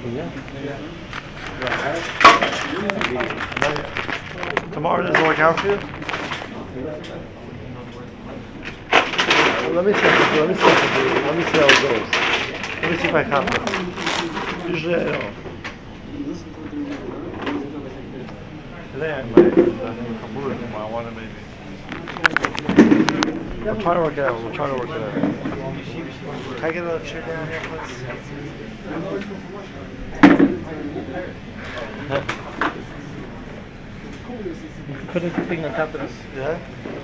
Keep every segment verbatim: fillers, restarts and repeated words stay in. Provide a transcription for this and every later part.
Yeah. Tomorrow doesn't work out for you? Well, let me see. Let me see. Let me see how it goes. Let me see if I can. Usually I don't. Today I might. I want to maybe. We're trying to work it out. We're trying to work it out. Can I get a chair down here, please? Put a thing on top of this. Yeah?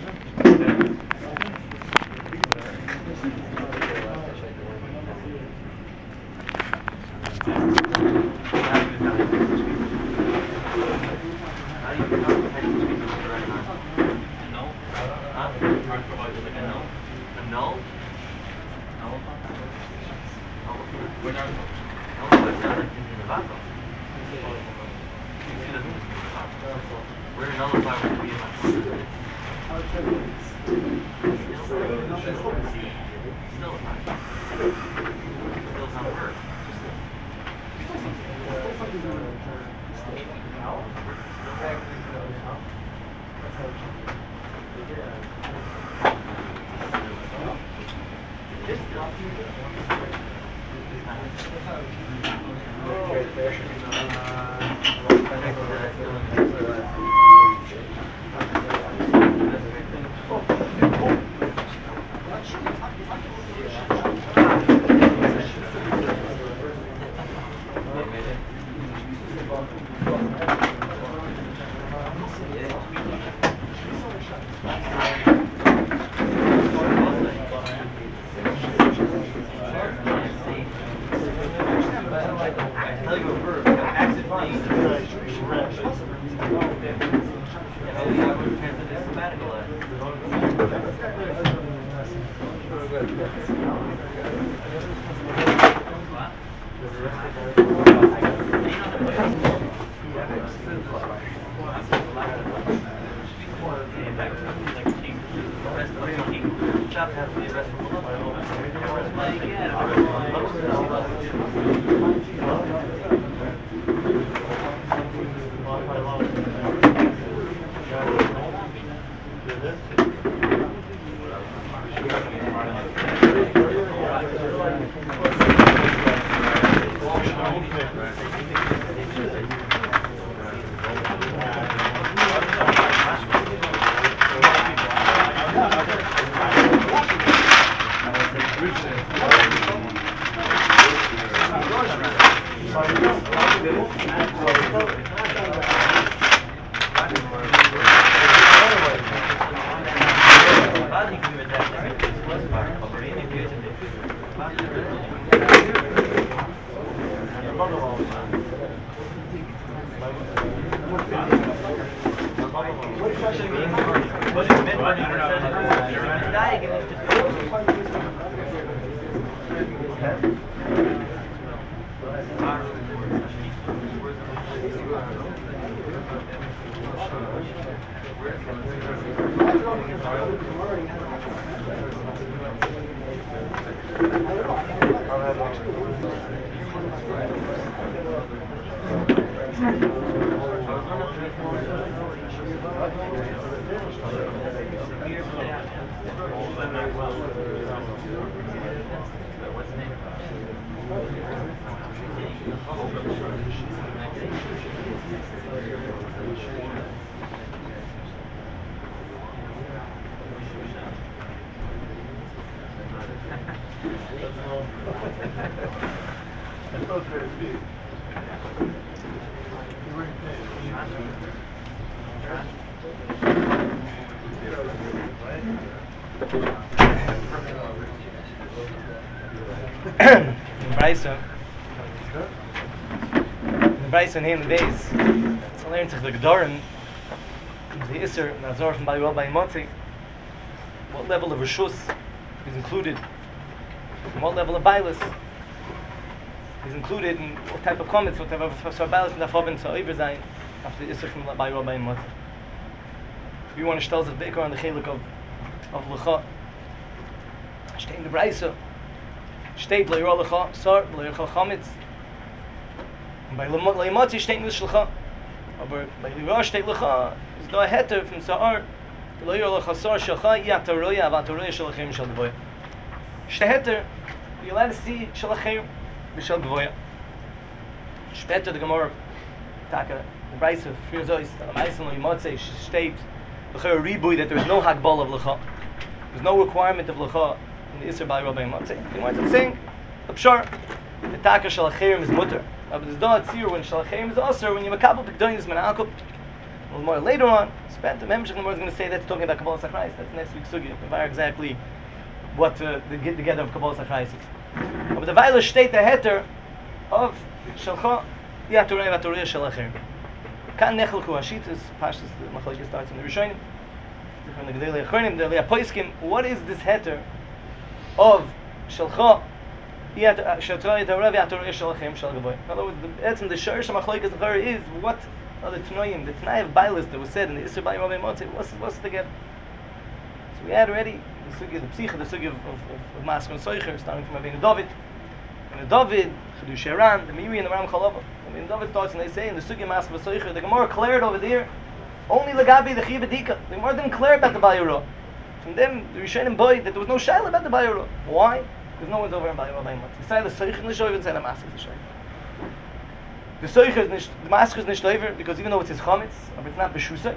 Brisa. The Brisa in the days. It's learned to the Gedorim, the Isser, Nazor from Bayuel by Motzi. What level of Rishus is included? And what level of Bailis is included? And what type of comments, what type of Bailis and Afobin to Iber Zayin after the Isser from Bayuel by Motzi. We want to tell us the Beikar on the Chelik of of Lecha. Steht in the Brisa. Steht Le'yor Lecha Sar, Le'yor Chametz. Bei Leimotzi steht nicht Schlecha. Aber bei Lira steht Lecha, ist da ein Heter von Sa'ar. Lo yor lechasar shelcha yataroya avataroya shelachem shel gvoya. Steht Heter, you're allowed to see shelachem b'shel gvoya. Später der Gemara, Taka, the Brisa, Fir Zois, the Ma'asim Leimotzi steht, Lecha Ribui, that there is no Hagbal of Lecha. There's no requirement of Lecha in the Isser by Rabbi Motzei. He wanted to sing, the Pshar, the Taka Shalachim is mutter. But there's no Tzir when Shalachim is also when you makabel Pekdonis Menakub. Well, more later on, spent the Memshech Gemara is going to say that's talking about Kabbalah Sachrayis. That's next week's Sugya. About exactly what uh, the get together of Kabbalah Sachrayis is. But the Vailah state the heter of Shalcha Yaturei Vaturei Shalachim. Kan Nechel Kuashitas, Pashtas, the Machlokes starts in the Rishonim. From the Gedolei Achronim, the Leah Poiskim, what is this heter of Shalcha Yaturei Vaturei Shalachim Shal Gavoy? In other words, the the Shorish Machlokes Achronim is what are the Tnoim, the Tnai of Bailis that was said in the Isser by Rabbi Motzei. What's what's the get? So we had already the sugi, the psicha, the sugi of of, of Masker and Soicher, starting from Rabbeinu David, and the David, Chedush Haran, the Miri, and the Ram Chalava. Rabbeinu David starts and they say in the sugi Masker and Soicher, the Gemara cleared over there only Lagabi the Chiv Dika. The Gemara didn't clear about the Bayura. From them, the Rishonim boy that there was no shaila about the Bayura. Why? Because no one's over in Bayura by Motzei. Say the Soicher in the Shoiv and say the Masker in the Shoiv. The Soicher is nicht, the Masker is nicht over because even though it's his chametz, but it's not b'shusay.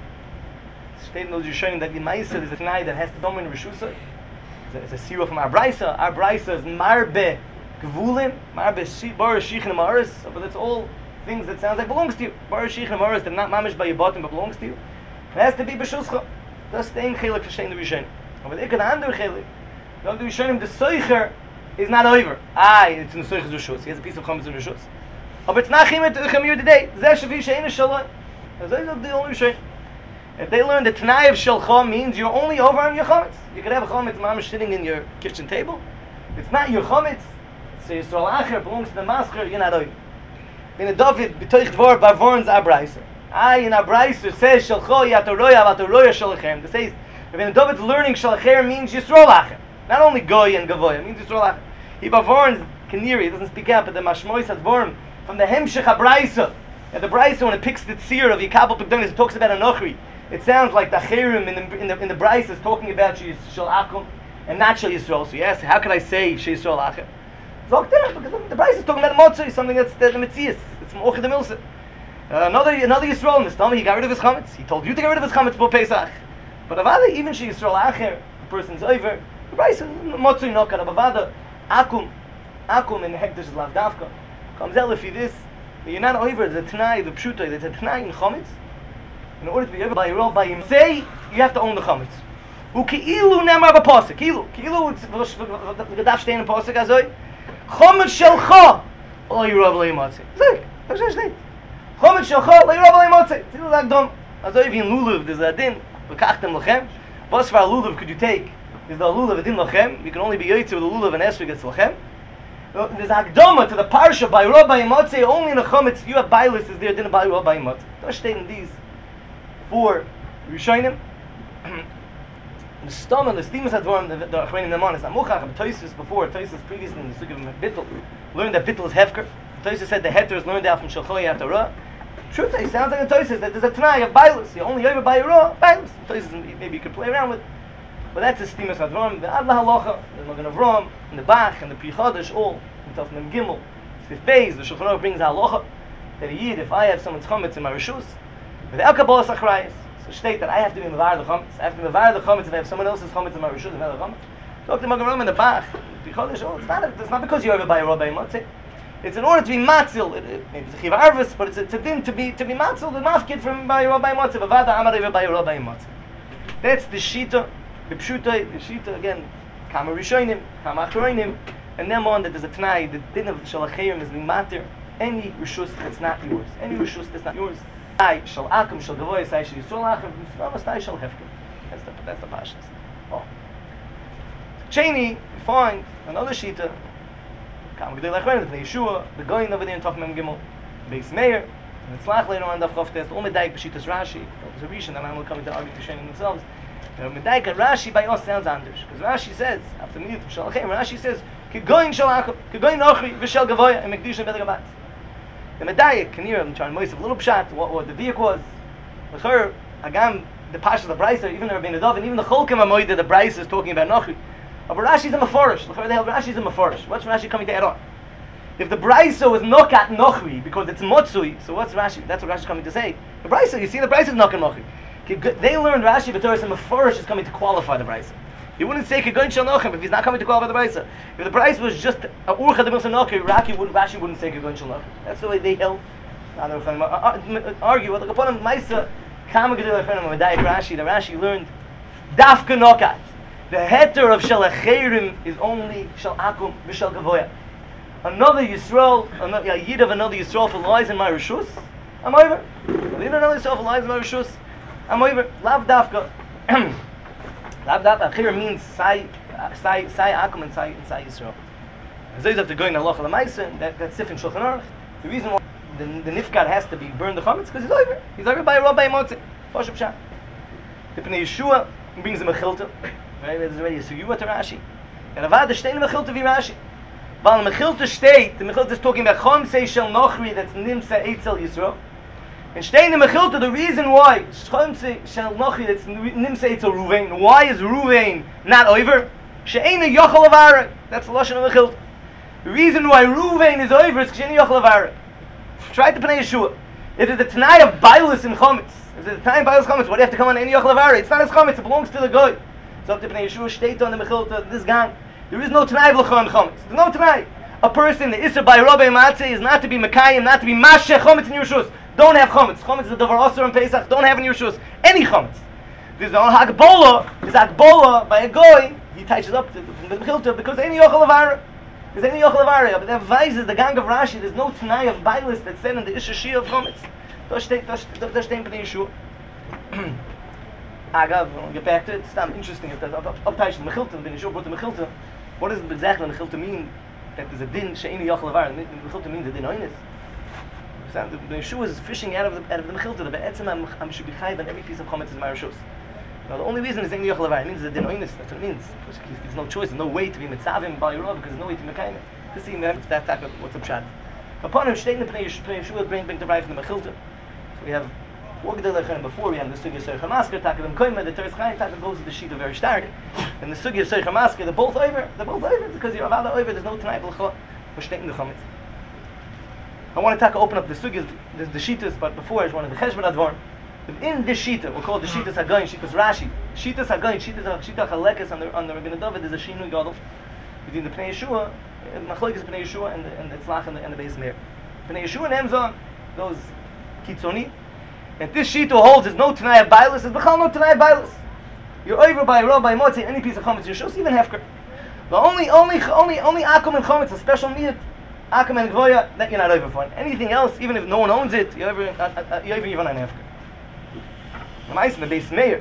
It's stated in those Rishonim that the Ma'aser is a Tnai that has to dominate b'shusay. It's a sirah from our Brisa. Our Brisa is marbe gvulim, marbe bar shichin amaris. But that's all things that sounds like belongs to you. Bar shichin amaris that not mamish by your bottom but belongs to you. It has to be b'shuscha. That's the ein chelik for Shein the Rishonim. But ik an ander chelik. The Rishonim, the Soicher is not over. Ah, it's in the Soicher's rishus. He has a piece of chametz in rishus. But it's not chimit chamir today. Zeh shavi she'ena shaloi. That's the only Rishonim. If they learn the Tanai of Shalcha means you're only over on your chametz. You could have a chametz mamish sitting in your kitchen table. It's not your chametz. So Yisrael Acher belongs to the masker. You're not over. In the David b'toich dvor barvorns abraisa. I in abraisa says Shalcha yatoroya vatoroya shalachem. This says if in David's learning Shalcher means Yisrael Acher. Not only goy and gavoy. It means Yisrael Acher. He barvorns kaniri. He doesn't speak out, but the mashmois advorm from the hemshech abraisa. And the Brisa, when it picks the tzir of Yikabel Pekdonis, it talks about a nochri. It sounds like the Chirim in the in the in the Brisa is talking about Shel Akum and not Shel Yisrael. So yes, how can I say Shel Yisrael Akum? Zok there because the Brisa is talking about Motzei, something that's the Metzias. It's Mochid the Milsa. Another another Yisrael in this time, he got rid of his chametz. He told you to get rid of his chametz for Pesach. But Avada, even Shel Yisrael Acher, the person's over. The Brisa Motzei no kana Avada Akum Akum in the Hekdesh is Lavdavka. Comes out if you this. You're not over the Tanai, the Pshuta, the Tanai in chametz. In order to be over by your own by him, say you have to own the chametz. Uki'ilu nemar b'posek. Ki'ilu, ki'ilu v'gadaf shtein in posek azoi. Chametz shelcha lo yirav le'imotzei. Zek, that's what it Chametz shelcha lo yirav le'imotzei. Tilu lagdom. Azoi v'in lulav there's a din v'kachtem lachem. What's for a lulav could you take? Is the lulav a din lachem? You can only be yoytze with the lulav and esrog gets lachem. There's Agdoma to the parsha by Rabbi Motzei, only in the chametz you have bailis is there didn't by Rabbi Motzei. Don't stay in these four Rishonim. The stom and the steamus advorm the the Achronim Naman is Amuchach, but Tosis before Tosis previously in the Sugya of Bittul learned that Bittul is hefker. Tosis said the heter is learned out from Shalchoi Yatorah. Truth it sounds like a Tosis that there's a Tanai of bailis. You only over by Ra bailis. Tosis maybe you could play around with. But that's the steamus advorm. The Adla Halacha, the Magen Avram, and the Bach, and the Pri Chodesh, all in Tov Mem Gimel. Fifth Beis, the Shulchan Aruch brings Halacha that a Yid, if I have someone's chametz in my rishus, without Kabbalah Sachrayis, so state that I have to be mevar the chametz. I have to be mevar the chametz if I have someone else's chametz in my rishus, and the chametz. Talk to Magen Avram and the Bach, the Pri Chodesh. Oh, it's not. It's not because you're over by Rabbi Motzei. It's in order to be matzil. It, it, maybe it's a chiv arvis, but it's a, it's a din to be to be matzil the mafkid from by Rabbi Motzei. Vavada amar over by Rabbi Motzei. That's the shita. The Pshuta, the Shita, again, Kama Rishonim, Kama Achronim, and then on that there's a Tanai, the din of Shalachayim is being matter, any Rishus that's not yours, any Rishus that's not yours. I shall Akum, shall Gavoy, I shall Yisrael Akum, I shall Hefker. That's the, that's the Pashas. Oh. Cheney, we find another Shita, Kama Gedei Lachronim, the Yeshua, the Goyin over there in Tov Mem Gimel, Beis Meir, and it's Lach later on Daf Chof Test, all Medaik B'Shitas Rashi, there's a Rishon, and I'm not coming to argue to Shein themselves. Now, Medaika Rashi by us sounds anders, because Rashi says after the Shalachem, Rashi says Kigoyin Shalakum, Kigoyin Nochri, V'Shel Gavoya, and Mekdish and Bedrabat. The Medayik, Kanir, I'm trying to a little pshat, what, what the diak was. The Chur, Agam, the Pasha, the Brisa, even the Rabbeinu Dov, and even the Cholkim Amoida, the Brisa is talking about Nochi. But Rashi's a Meforish. The Chur, Rashi's a Meforish. What's Rashi coming to add on? If the Brisa was Nokat Nochri, because it's Motsui, so what's Rashi? That's what Rashi's coming to say. The Brisa, you see the Brisa is Nokat Nochri. They learned Rashi, but Torah Meforish is coming to qualify the Brisa. You wouldn't say Kegoin Shal Nochem if he's not coming to qualify the Brisa. If the Brisa was just a Urcha de Milsa Nochri, Rashi wouldn't, Rashi wouldn't say Kegoin Shal Nochem. That's the way they held. Now they're going to argue. Well, upon him, Maisa, Kama Gedil Efrenim, Medayik Rashi, the Rashi learned Dafka Nokat. The heter of Shal Acherim is only Shal Akum B'Shal Gavoya. Another Yisrael, another a Yid of another Yisrael for lies in my Rishus, I'm over. A Yid of another Yisrael for lies in my Rishus, I'm over. Lav Dafka. Lav Dafka. Acherim means Sai, Sai, Sai Akum and Sai, and Sai Yisrael. As if they're going to Allah L'Maisa, that that's Sif in Shulchan Aruch. The reason why the, the Nifkad has to be burned the chametz because he's over. He's over by a Rabbi Motzi. Pashup Pshat. The Pnei Yeshua brings him a chilta. Right, there's already a sugiyah to Rashi. And Avad the Shtein mechilta vi Rashi. While the mechilta state, the mechilta is talking about chomsei shel nochri, that's nimsa eitzel Yisrael. And Shtein mechilta, the reason why chomsei shel nochri, that's nimsa eitzel Ruvain. Why is Ruvain not over? She'eina yochel avara. That's the lashon of mechilta. The reason why Ruvain is over is she'eina yochel avara. Try to Pnei Yeshua. If it's the Tanai of Bailus in Chometz, if it's the Tanai of Bailus Chometz, what do you have to come on any Yochel Avari? It's not his Chometz, it belongs to the Goy. So up to Pnei Yeshua, state on the Mechilta, this gang. There is no Tanai of Lechon Chometz. There's no Tanai. A person, the Isser by Rabbi Matzeh, is not to be Mekayim, not to be Masheh Chometz in Yerushalayim. Don't have Chometz. Chometz is the Davar Osir and Pesach. Don't have in Yerushalayim any Chometz. There's no Hagbola. There's Hagbola by a Goy. He touches up to the Mechilta because any Yochel Avari. There's any Yochel Avari, but that advises the gang of Rashi. There's no Tanai of Bailis that's said in the Isha Shia of Chometz. Das steht, das steht Pnei Yeshua. Agav, we'll get back to it. It's not interesting. If that's uptaish the Mechilta, Pnei Yeshua brought the Mechilta. What does exactly the Mechilta mean? That there's a din she'eni Yochel Avari. The Mechilta means a din oinus. The Pnei Yeshua is fishing out of the out of the Mechilta. The be'etzem I'm should be chayiv on every piece of Chometz in my Rishus. Now the only reason is she'eni Yochel Avari. It means it's a din oinus. That's what it means. There's no choice. There's no way to be mitzavim bal yirah because there's no way to be mekayim. To see that type of what's up shad. Upon him, shtein the Pnei Yeshua bring bring the right from the Mechilta. So we have four Gedolei Chaim before. We have the Sugya Soich HaMasker, Takavim Koima, the Teres Chaim, Takavim goes to the sheet of very stark. And the Sugya Soich HaMasker, they're both over. They're both over because you're Avada over. There's no Tanai B'Lchot. We're shtein the Chometz. I want to talk, open up the Sugyas, the, the Shitas, but before I just wanted the Cheshbon Advorn. In this Shita, we'll call it the Shitas Hagoyin, Shitas Rashi. Shitas Hagoyin, Shitas Shita Chalekes on the on the Rabbeinu David. There's a Shinui Gadol between the Pnei Yeshua, Machlokes Pnei Yeshua, and the and the Tzlach and the, and the Beis Meir. Pnei Yeshua and Emzon, those Kitzoni. And this Shita holds there's no Tanai of Bailus, there's Bechal no Tanai of Bailus. You're over by Rob, by Motzi, any piece of Chometz, Yeshus, even Hefker. The only, only, only, only Akum and Chometz, a special need, Akum and Gvoya, that you're not over for. Anything else, even if no one owns it, you're over, uh, uh, you're over even on Hefker. The Ma'is in the Beis Meir,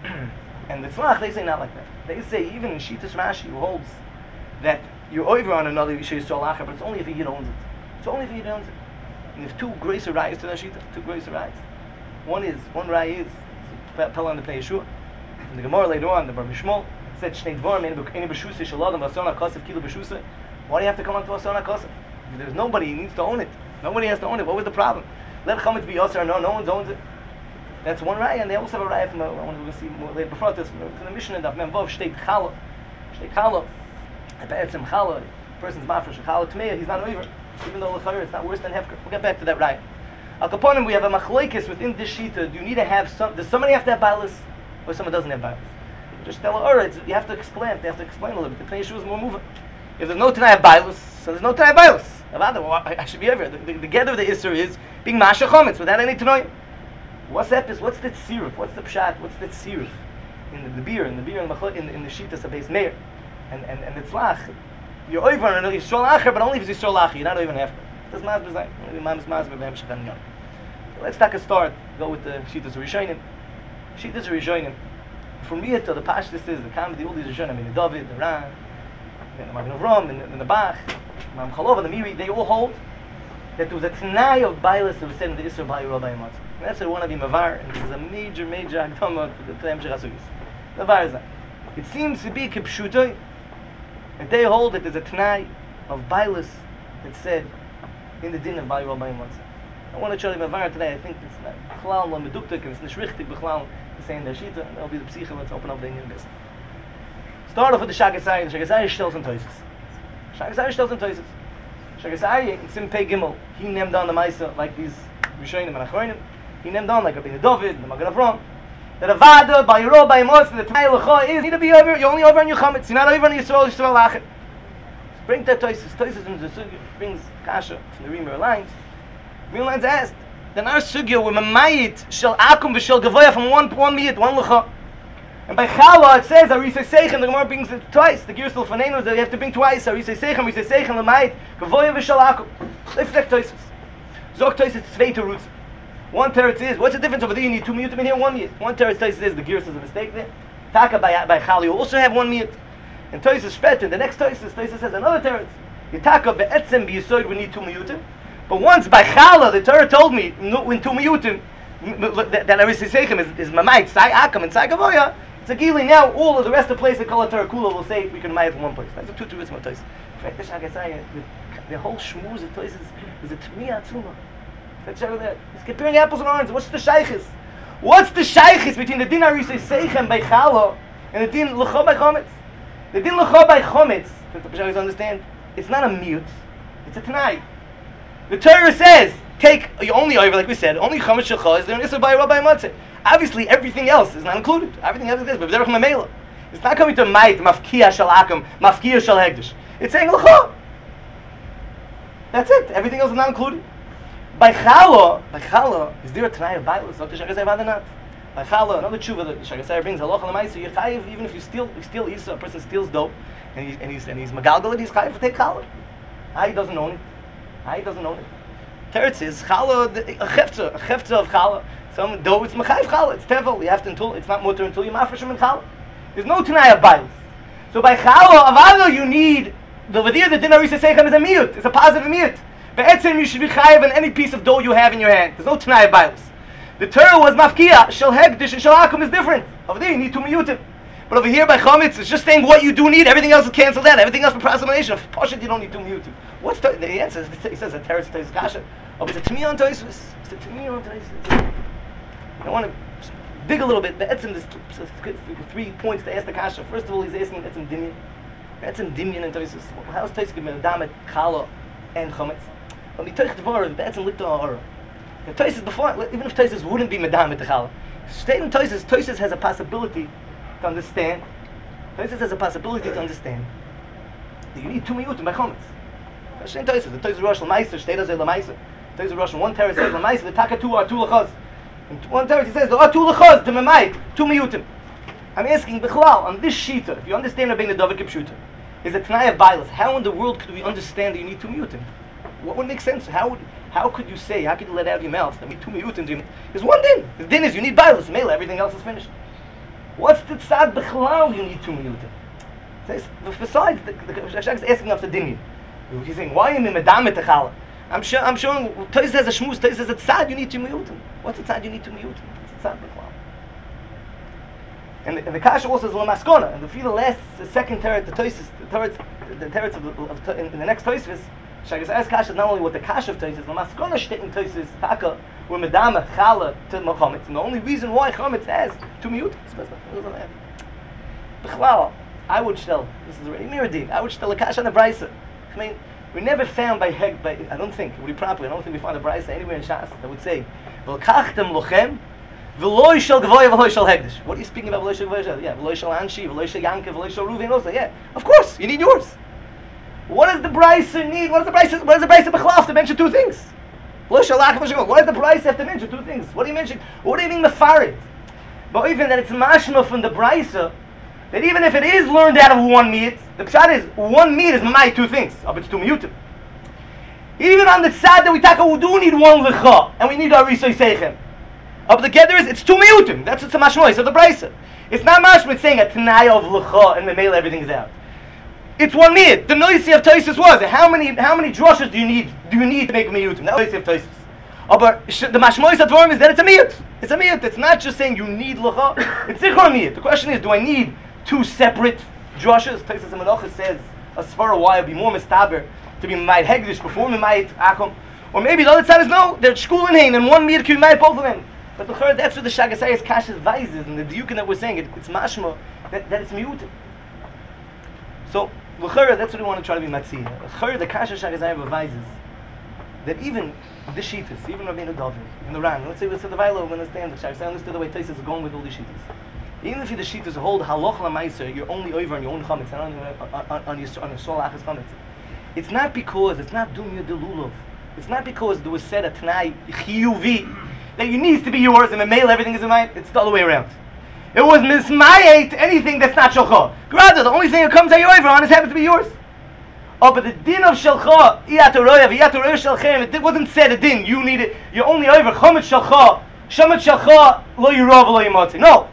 and the Tzlach, they say not like that. They say, even in Shitas Rashi, who holds that you're over on another Yisrael Acher, but it's only if a Yid owns it. It's only if a Yid owns it. And there's two greater rayas to that Shita, two greater rayas. One is, one raya is, Pella on the Pnei Yeshua. And the Gemara later on, the Bar Mishmol, said, Shnei Dvorim, Eni B'Shusa, Shalodam, Vasona Kosev, Kilo B'Shusa. Why do you have to come on to Vasona Kosev? If there's nobody, he needs to own it. Nobody has to own it. What was the problem? Let Chometz be Yosser, no, no one owns it. That's one raya, and they also have a raya from, I want to see more later before this, from the Mishnah, Daf Mem Vov, Shteit Chala. Shteit Chala. Be'etzem Chala, person's mafresh, Chala Tmeya, he's not over. Even though L'chayr, it's not worse than Hefker. We'll get back to that raya. Al Kaponim, we have a machlokes within this Shita. Do you need to have some, does somebody have to have Bailus, or someone doesn't have Bailus? Just tell her, alright, you have to explain, they have to explain a little bit. The Pnei Yeshua is more moving. If there's no Tanai of Bailus, so there's no Tanai of Bailus. Well, I should be over. The, the, the gather of the Isser is being Masha Chometz without any Tanai. What's that? What's the tziruf? What's the pshat? What's the tziruf? In the, the beer, in the beer, in the in, in the Shitas of Beis Meir, and and and the tzlach. You're over on a Yisrael Acher, but only if it's Yisrael Acher. You're not over on Hefker. Does maz b'zayin? Maz maz b'beim shechan yon. Let's take a start. Go with the Shitas Rishonim. Shitas Rishonim. From here to the Pashtus is the comedy. All these Rishonim, I mean the David, the Ran, the Magen Avram, and, and the Bach, Mam Chalov, and the Miri. They all hold that there was a Tanai of Bailus that was said in the Isser by Rabbi Matzah. And that's what I want to be Mavar, and this is a major, major Agdama to the Hemshech HaSugis. Mavar is that. It seems to be Kipshutoi, that they hold that there's a Tanai of Bailus that said in the din of Bayi Rabbi Matzah. I want to show you Mavar today. I think it's not Chalal or Meduktik, and it's not Shrichtik, B'chalal, the same there Shita, and that'll be the Psicha. Let's open up the Indian business. Start off with the Shagasai. The Shagasai stills and toises. Shagasai stills and toises. Shagasai in Simpei Gimel, he named down the Maisa like these Rishonim and Achronim. He named down like Rabbeinu David, the Magen Avraham. That a Vada, by Yero, by Mos, the Tanai Lecha is, you need to be over, you're only over on your Chametz, you're not over on Yisrael, Yisrael Lachet. Bring that Toises, Toises in the Sugya, brings Kasha from the Reamer lines. Real lines asked, then our Sugya, we're Mamayit, Shel Akum, V'Shel Gavoya, from one, one Miyit, one Lecha. And by Chala, it says, Arisa Seichem, the Gemara brings it twice, the Girsel Fanenu is that you have to bring twice, Arisa Seichem, Arisa Seichem, Lamayit, Gavoya, V'Shel Akum. Let's reflect Toises. Zog Toises, Tzvei Terutz. One teretz is, what's the difference over there? You need two miyutim in here, one miyut. One teretz says the Girs is a mistake there. Taka by, by Chal, you also have one miyut. And Toys is Shpet, the next Toys is, Toys says another teretz. You taka be'etzem b'yisoid, we need two miyutim. But once by Chala, the Torah told me, when two miyutim, that Arisa Seichem is, is Mamayit, Sai Akam, and Sai Gavoya, it's a Gili. Now all of the rest of the place, the Kol Torah Kula will say, we can Mayit from one place. That's a two teretz of Toys. The whole shmuz of Toys is a Tmiya Atzuma. He's comparing apples and oranges. What's the shaykhis? What's the shaykhis between the din Arisa Seichem by Chala and the din L'cha by Chometz? The din L'cha by Chometz, to the Pesharis understand, it's not a mute, it's a Tanai. The Torah says, take, you only over, like we said, only Chometz Shecha is there in Issa by Rabbi Matzah. Obviously, everything else is not included. Everything else is this, but B'derech Mamela. It's not coming to Mayit, Mafkiya Shal Akam, Mafkiya Shal Hegdish. It's saying L'cha. That's it. Everything else is not included. By Chala, by Chala, is there a Tanai of Bible? It's not the Shagasai Vadanat. By Chala, another tshuva that the Shagasai brings, Halacha L'maisa, you're chayiv, even if you steal, you steal Isa, a person steals dope, and he's, and he's, and he's Magalgalit, he's chayiv to take Chala. Ah, he doesn't own it. Ah, he doesn't own it. Teretz is Chala, a chefza, a chefza of Chala. Some dough, it's Machayiv Chala, it's Tevel, you have to until, it's not mutter until you mafresh him in Chala. There's no Tanai of Bible. So by Chala, Avado, you need, the Vadir, the Din Arisa Seichem is a miyut, it's a positive miyut. Be'etzem, you should be chayiv on any piece of dough you have in your hand. There's no Tanai of Bibles. The Torah was mafkiya, shel hegdish and shel akum is different. Over there you need two miyutim. But over here by Chometz, it's just saying what you do need, everything else is cancelled out, everything else for proselytization. Of Pashut, you don't need two miyutim. What's the, the answer? He says a teretz teretz kasha. Oh, it's a tmiya on toisus. It's a tmiya on toisus. I want to dig a little bit. Be'etzem, there's three points to ask the kasha. First of all, he's asking be'etzem dimyan. Be'etzem dimyan and toisus. How's toisus given damet chala and Chometz? When we take the Dvar, Be'etzem likt ha'ara. The Toises before, even if Toises wouldn't be Medam with the Chala, stating Toises, Toises has a possibility to understand. Toises has a possibility to understand that you need two miyutim by Chometz. Hashem Toises, the Toises Rosh L'Maiser, Shtei Dazeh L'Maiser. Toises Rosh, one teretz says L'Maiser, the Taka two are two L'chaz. And one teretz he says, there are two L'chaz, the Memait, two miyutim. I'm asking, B'chlal, on this Shita, if you understand Rabbeinu David Kipshuta, is a Tanai of Bilas. How in the world could we understand that you need two miyutim? What would make sense? How would, how could you say, how could you let out of your mouth, I mean, two miyutim, there's one din. The din is you need Bilas, Mela, everything else is finished. What's the tzad b'chlal you need two miyutim? Besides, the, the, the Shach is asking of the din. He's saying, why am I medam et chala? I'm sure, I'm showing, Toys has a shmuz, Toys has a tzad, you need two miyutim. What's the tzad you need two miyutim? What's the tzad b'chlal? And the, and the kasha also is l'maskona, and the feel last, the second teretz, the Toys, the teretz, the teretz of, the, of, of in, in the next Toys is, Shagas as kasha is not only what the kasha of Toys is, the maskona shtit in Toys is taka, where medama chala to Chometz, and the only reason why Chometz has two miyutim. B'chlal, I would tell, this is already miradig, I would tell a kasha and a brisa. I mean, we never found by heg, by, I don't think, would be proper, I don't think we found a brisa anywhere in Shas that would say, V'lkachtem lochem, v'loi shel gvoya v'loi shel hegdish. What are you speaking about v'loi shel gvoya? Yeah, v'loi shel anshi, v'loi shel yankev, v'loi shel ruven also. Yeah, of course, you need yours. What does the brisa need? What does the brisa, what does the brisa b'chlaf to mention two things? V'loi shel lachav v'shel gvoya. What does the brisa have to mention two things? What do you mention? What do you mean mefarid? But even that it's mashma from the brisa, that even if it is learned out of one meat, the pshat is one meat is mamai two things. But it's two miyutim. Even on the tzad that we talk, we do need one lecha, and we need our risoi seichem. But the gather is it's two miyutim. That's what's the mashmois of the brisa. It's not mashma. It's saying a tanai of lecha and memela everything is out. It's one meat. The noisy of Tosis was how many how many drushes do you need do you need to make a miyutim? That noisy of Tosis. But the mashmois of Dvorim is that it's a miyut. It's a miyut. It's not just saying you need lecha. It's zichor miyut. The question is, do I need two separate drushes? Tosis and Menachos says a svara why would be more mistaber to be Mamayit Hegdish before Mamayit Akum. Or maybe the other side is no, they're schooling him and one Mir can Mamayit both of them. But the third, that's what the Shagasayas Kashas vises and the Diukin that we're saying, it, it's mashma, that, that it's miutim. So, l'chara, that's what we want to try to be matziyah. L'chara, the Kasha Shagasayas advises that even the Shitas, even Rabbeinu David, in the Ran, let's say, let's say the Vaylo, we understand the Shagasayas, understood the way Taisus is going with all these Shitas. Even if you the Shitas hold halach l'maiser, you're only over on your own chametz, and on, on, on, on your on your soul achas chametz. It's not because, it's not dumya de lulav. It's not because there was said a Tanai chiyuvi, that it needs to be yours, and Memel everything is in mine. It's the other way around. It was mismayet anything that's not shalcha. Rather, the only thing that comes out your over on is happens to be yours. Oh, but the din of shalcha, iyatoroya, iyatoroya shalchem, it wasn't said a din. You need it. You're only over chomet shalcha, shomet shalcha, lo yirav, lo yimotzi. No,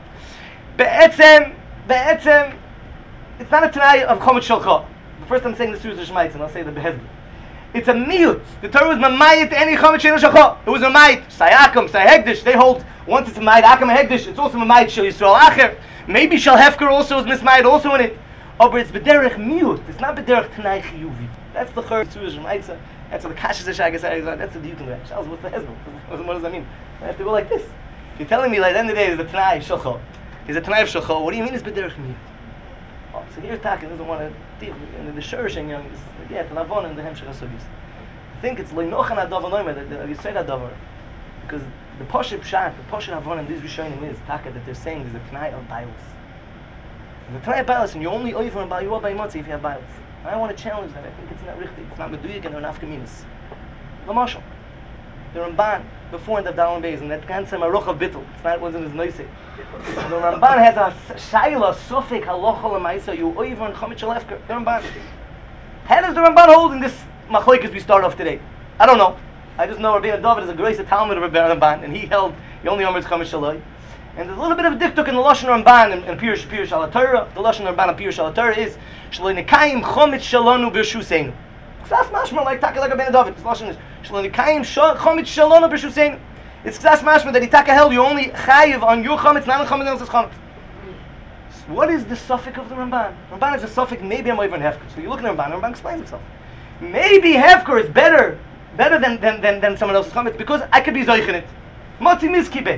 be'etzem, be'etzem, it's not a tanai of chomet shalcha. The first I'm saying the Surah Shemaitz, and I'll say the behezbah. It's a miut. The Torah was mamayit any chomet sheinu shalcha. It was mamayit sayakum, sayhegdish. They hold once it's mamayit akum hegdish. It's also mamayit shel Yisrael acher. Maybe shel hefker also is mismayit also in it. Oh, but it's bederech miut. It's not bederech tanai chiyuvi. That's the third Surah Shemaitz. That's what the kashas shagas. That's the diuk in that. Shals, what's the hezbon? What does that mean? I have to go like this. If you're telling me like at the end of the day is a tanai shalcha, is a tanai of shalcha. What do you mean it's bederech miut? Oh, so here Taka doesn't want to deal in the Shurshing, you know, yeah, the Lavon and the Hemshech HaSugis. I think it's Loinochan Adavar Noima, that you say that Adavar, because the Poshet Pshat, the Poshet Avon and these Rishonim is Taka that they're saying there's a Tanai of Bailus. There's a Tanai of Bailus, and you're only over and Bailus by Motzi if you have Bailus. I want to challenge that. I think it's not richtig, it's not Meduyik and they're Nafkaminas. Lamashal. The Ramban, before in the Dalan Beis, and that Ganze Maruch of Bittel, it's not, it wasn't his noisy. The Ramban has a Shaila, Sufik, Halacha, Lamaisa, you over and Chomet Shalefker. The Ramban. How does the Ramban hold in this Machlokes we start off today? I don't know. I just know Rabbeinu David is a grace of Talmud of Rabbeinu Ramban, and he held, he only Omer Chomet Shaloi. And there's a little bit of a diktuk in the Lashon Ramban and, and Pirush Pirush Al Torah. The Lashon Ramban and Pirush Al Torah is Shloi Nekayim Chomet Shalonu B'Shuseinu. Ksas mashma like Taka like Rabbeinu David. This Lashon is Shloi Nekayim Chomet Shalonu B'Shuseinu. It's ksas mashma that he Taka held you only chayiv on your chometz, not on chometz else's chometz. What is the suffix of the Ramban? Ramban is a suffix. Maybe I'm over in hefker. So you look at the Ramban. Ramban explains himself. Maybe hefker is better, better than than than, than someone else's chometz because I could be zoich in it. Motzi miskibe.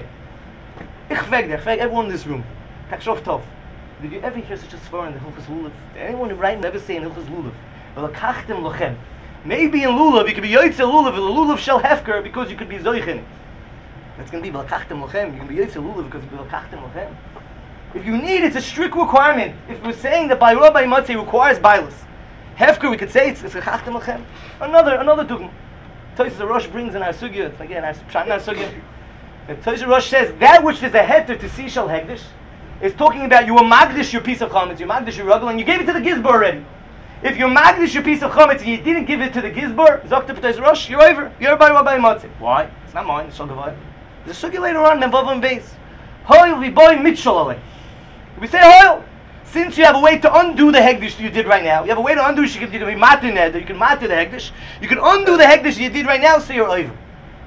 Ich frag dich, frag everyone in this room. Takshov tov. Did you ever hear such a svar in the Hilchos Lulav? Did anyone who write never say in Hilchos Lulav? V'lakachtem lochem. Maybe in Lulav you could be yoytze Lulav, the Lulav shel hefker because you could be zoich in it. That's going to be v'lakachtem lochem. You can be yoytze Lulav because you be v'lakachtem lochem. If you need, it's a strict requirement. If we're saying that by Rabbi Matzeh requires bailus, hefker we could say it's a chachtem lachem. Another another dugma. Tosfos Rosh brings in our sugya. It's again our pshat in our sugya. Tosfos Rosh says that which is a heter to see shal hegdish is talking about you were magdish your piece of chametz, you magdish your ruggle, and you gave it to the gizbar already. If you magdish your piece of chametz and you didn't give it to the gizbar, zok to Tosfos Rosh, you're over. You're by Rabbi Matzeh. Why? It's not mine. It's shal gavai. There's a sugya later on. Memvav and beis. Hoil v'boy mitchol alei. We say hoil. Since you have a way to undo the hegdish you did right now, you have a way to undo. You can, you can be matir neder. You can matir the hegdish. You can undo the hegdish you did right now. So you're over.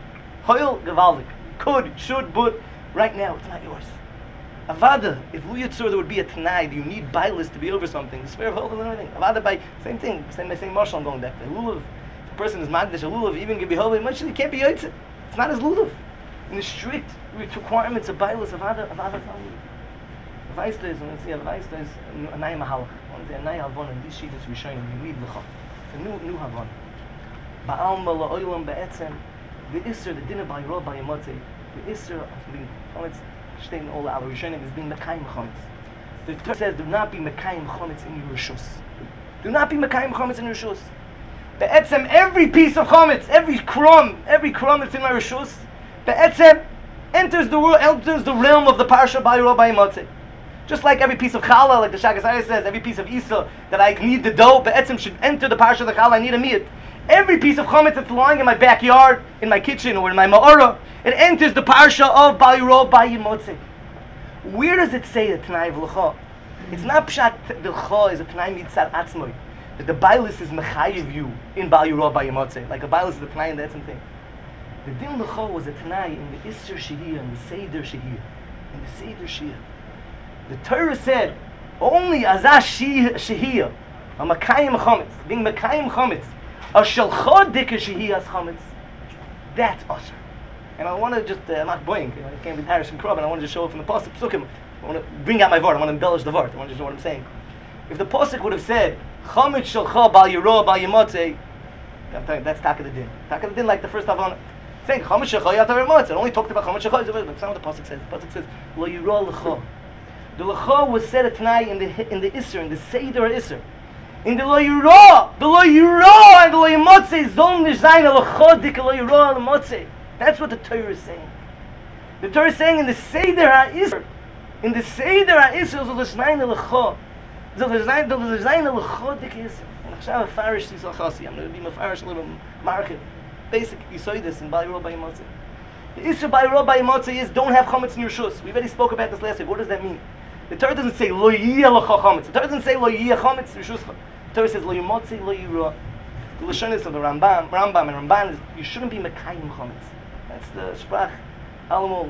Hoil gavaldik. Could, should, but right now it's not yours. Avada. If lu yitzur there would be a tanai that you need bailus to be over something. The sphere of hoil and everything. Avada by same thing. Same same marshal. I'm going back there. Lulav. If the person is magdish a lulav, even can be hoil. Much he can't be yitzur. It's not his lulav. In the strict requirements of bailus, avada, avada is not lulav. Weißt du es, und sie weißt du es, a nai mahalach. Und der nai havon, and these sheets we show you, you need lecha. It's a new, new havon. Ba'alma la'olam ba'etzem, the Isser, the dinner by Rob, by Yamotze, the Isser of being, chometz, stehen all the other Rishonim, is being mekayim chometz. The Torah says, do not be mekayim chometz in your rishus. Do not be mekayim chometz in your rishus. Ba'etzem, every piece of chometz, every crumb, every crumb that's in my rishus, ba'etzem, enters the, enters the realm of the parsha by Rob, by Yamotze. Just like every piece of challah, like the Shagas Ayah says, every piece of isa that I need the dough, be'etzim should enter the parsha of the challah, I need a meat. Every piece of chometz that's lying in my backyard, in my kitchen, or in my ma'ora, it enters the parsha of Bal Yiro Bal Yimotze. Where does it say the Tanai v'lecha? It's not pshat v'lecha is a Tanai mitzad atzmoi. That the bailus is mechayiv you in Bal Yiro Bal Yimotze. Like a bailus is the Tanai in the etzim thing. The din lecha was a Tanai in the Isser Shehiyah, in the Seder Shehiyah. In the Seder Shehiyah. The Torah said, only azah shehiyah, a makayim chometz, being makayim chometz, A shalcha dika shehiyas chametz. That's usher. And I want to just, uh, I'm not boing, you know, I can't be Harrison Krub, and I want to just show it from the Pasuk, Psukim. I want to bring out my word, I want to embellish the word, I want to show what I'm saying. If the Pasuk would have said, Chametz shalcha bal yiro bal yimotzei, I'm telling you, that's Taka the Din. Taka the Din, like the first Havana. Saying, Chametz shalcha yatar yimotzei. It only talked about Chametz shalcha, that's not what the Pasuk says. The Pasuk says, Lo yiro l'cha. The l'cha was said at tonight in the in the Isser, in the Seder Isser. In the Lo yiro, the Lo yiro and the Lo yimotzei, zon nishzayin l'cha dik Lo yiro l'motzei. That's what the Torah is saying. The Torah is saying in the Seder HaIsr, in the Seder HaIsr, so there's nine l'cha, so there's nine, there's nine l'cha dik Isr. And Achshav Farish Sisal Chasi, I'm going to be Mefarish a little market. Basic, you saw this in Bayro Bay Motzei. The Isr Bayro Bay Motzei is don't have chametz in your shus. We already spoke about this last week. What does that mean? The Torah doesn't say lo yiyah l'cha chametz. The Torah doesn't say lo yiyah chametz in your shus. The Torah says lo yimotzei lo yirah. The Lashonis of the Rambam, Rambam and Ramban is you shouldn't be mekayim chametz. That's the Sprach, Alamo,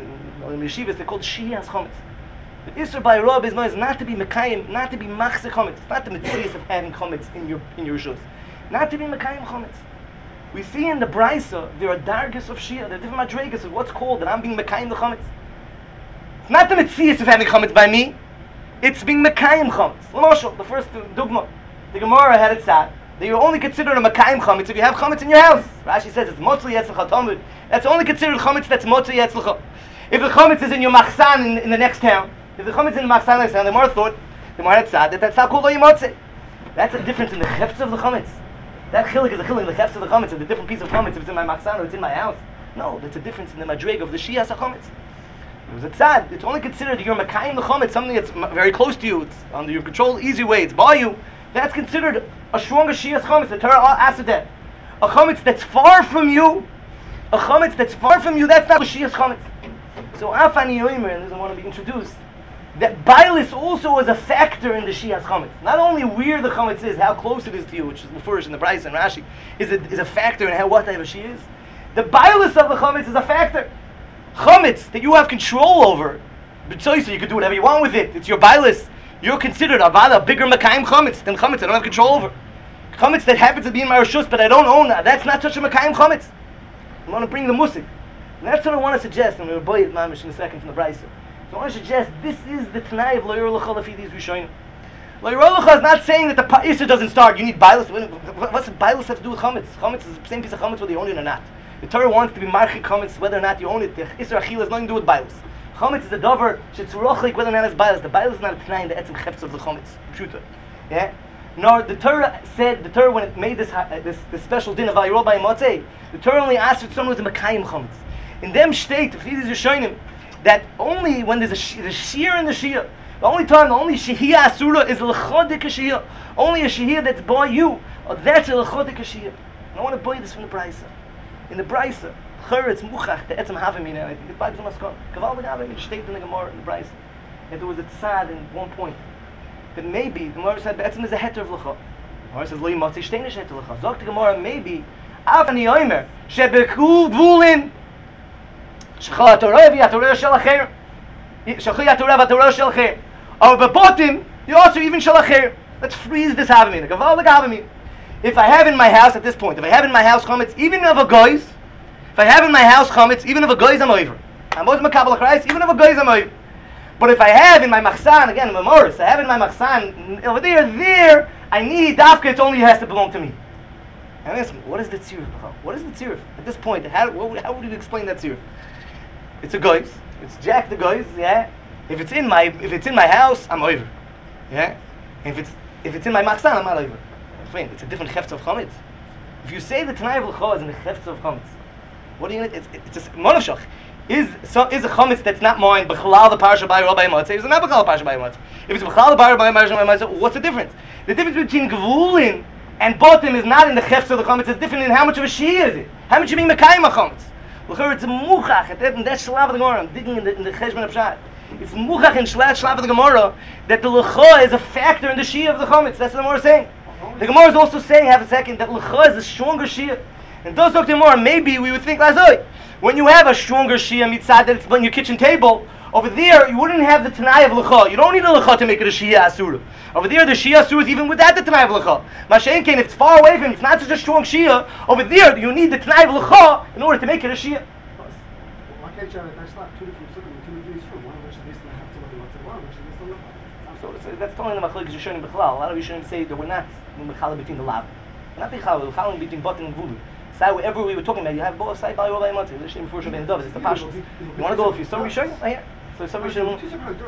in Yeshivas, they're called Shiyas Chometz. The Isser by Rob is not to be Mekayim, not to be Machse Chometz. It's not the Metzias of having Chometz in your in your Rishus. Not to be Mekayim Chometz. We see in the Braisa, there are dargas of Shia, there are different madregas of what's called that I'm being Mekayim the Chometz. It's not the Metzias of having Chometz by me, it's being Mekayim Chometz. L'moshel, the first dogma, the Gemara had it sad. That you're only considered a Makayim Chametz if you have Chametz in your house. Rashi says it's Motzli Yetzlecha Talmud. That's only considered Chametz that's Motzli Yetzlecha. If the Chametz is in your Machsan in, in the next town, if the Chametz is in the Machsan next town, the more thought, the more it's sad that that's not called Lo Yimotzei. That's a difference in the Chefts of the Chametz. That Chilik is a Chilik in the Chefts of the Chametz, and the different piece of Chametz if it's in my Machsan or it's in my house. No, that's a difference in the Madreg of the Shiyas HaChametz. It was a tzad. It's only considered you're Makayim the Chametz, something that's very close to you, it's under your control, easy way, it's by you. That's considered a stronger Shiyas Chametz. The Torah asks that. A Chametz that's far from you, a Chametz that's far from you, that's not a Shiyas Chametz. So Afani Yoimer, and doesn't want to be introduced, that Bailis also is a factor in the Shiyas Chametz. Not only where the Chametz is, how close it is to you, which is Mefurish in the Braisa and Rashi, is a, is a factor in how what type of Shiyah is. The Bailis of the Chametz is a factor. Chametz that you have control over, but so you can do whatever you want with it. It's your Bailis. You're considered a a bigger Makayim Chametz than Chametz I don't have control over. Chametz that happens to be in my Rishus, but I don't own that. That's not such a Makayim Chametz. I want to bring the Musik. And that's what I want to suggest, and we'll buy it mamish in a second from the Braisa. So I want to suggest this is the Tanai of Lo Yor L'cha Lefi these Rishonim. Lo Yor L'cha is not saying that the Isser doesn't start. You need Bailis. What's the Bailis have to do with Chametz? Chametz is the same piece of Chametz whether you own it or not. The Torah wants to be Marchik Chametz whether or not you own it. The Isser Achil has nothing to do with Bailis. Chametz is a dover, shetzurachlik, whether or not it's Bailis. The Bailis is not a Tanai in the etzem chefts of the Chametz. Pshuta. Yeah? Nor the Torah said, the Torah when it made this uh, this, this special din of Vayiro by Motzei, the Torah only asked if someone was a Makayim Chametz. In them state, if these are showing him, that only when there's a, sh- a shear in the shear, the only time, the only shehiyah asura is a lechodik shehiyah. Only a shehiyah that's by you, or that's a lechodik shehiyah. And I want to buy this from the Braisa. In the Braisa, Cheretz Muchach, the Etzem Havamina, I think it's by the Maskon. Kaval the Havamina, state in the Gemara in the Braisa. And there was a tzad in one point. That maybe, the Gemara said, Etzem is a heter of lecha. The Gemara says, Lo Yimotzi Shteinish heter lecha. Zog the Gemara, maybe, Avani Yoimer, Shebekul Vulin, Shechal HaTorah v'Yatorah Shel Acher. Shechal HaTorah v'Yatorah Shel Acher. Or Bepotim, you also even Shel Acher. Let's freeze this Havamina. Kaval the Havamina. If I have in my house at this point, if I have in my house chametz, even of a goyz, if I have in my house chametz, even of a goyz, I'm over. I'm always makabel Christ, even of a goyz, I'm over. But if I have in my machsan, again, I'm a Morris, I have in my machsan, over there, there, I need dafka, it only has to belong to me. And I ask him, what is the tziruf? What is the tziruf? At this point, how, what, how would you explain that tziruf? It's a goyz, it's Jack the goyz, yeah? If it's in my, if it's in my house, I'm over. Yeah? If it's, if it's in my machsan, I'm not over. It's a different chefts of chametz. If you say the Tanai of L'cha is in the chefts of chametz, what do you need? It's, it's a monofshach. Is so, is a chametz that's not mine b'chalal the parsha by Rabbi Motzei? Is it not b'chalal the parsha by Motzei? If it's b'chalal the parsha by Motzei, what's the difference? The difference between gvulin and botim is not in the chefts of the chametz. It's different in how much of a shia is it? How much you mean mekayim a chametz? L'cha it's a muchach. And that's shlav of the Gemara. I'm digging in the in the cheshbon of pshat. It's muchach and shlav shlav of the Gemara that the l'cha is a factor in the shia of the chametz. That's what the Gemara is saying. The Gemara is also saying, have a second, that l'cha is a stronger shia. And those talk to Gemara, maybe we would think, Lazoi, when you have a stronger shia mitzad that it's on your kitchen table, Over there, you wouldn't have the Tanai of L'cha. You don't need a L'cha to make it a Shia Asura. Over there, the Shia Asura is even without the Tanai of L'cha. Mashen Kain, if it's far away from it, it's not such a strong Shia. Over there, you need the Tanai of L'cha in order to make it a Shia. Why can't you have a slap two different sukkahs and two different yisroom? One of which is based on the half to one to one, which is based on the So, so that's totally the Machlekes Yishonim B'chlal. A lot of Yishonim say that we're not Mechala between the Lav. We're not Mechala, we're Mechala between Botin and Gvulu. So whatever we were talking about, you have both side by Yorai Mati. Lishim before Shabbat and Dovs. It's the Pashas. You want to go if you some Yishonim? Right here. So some Yishonim.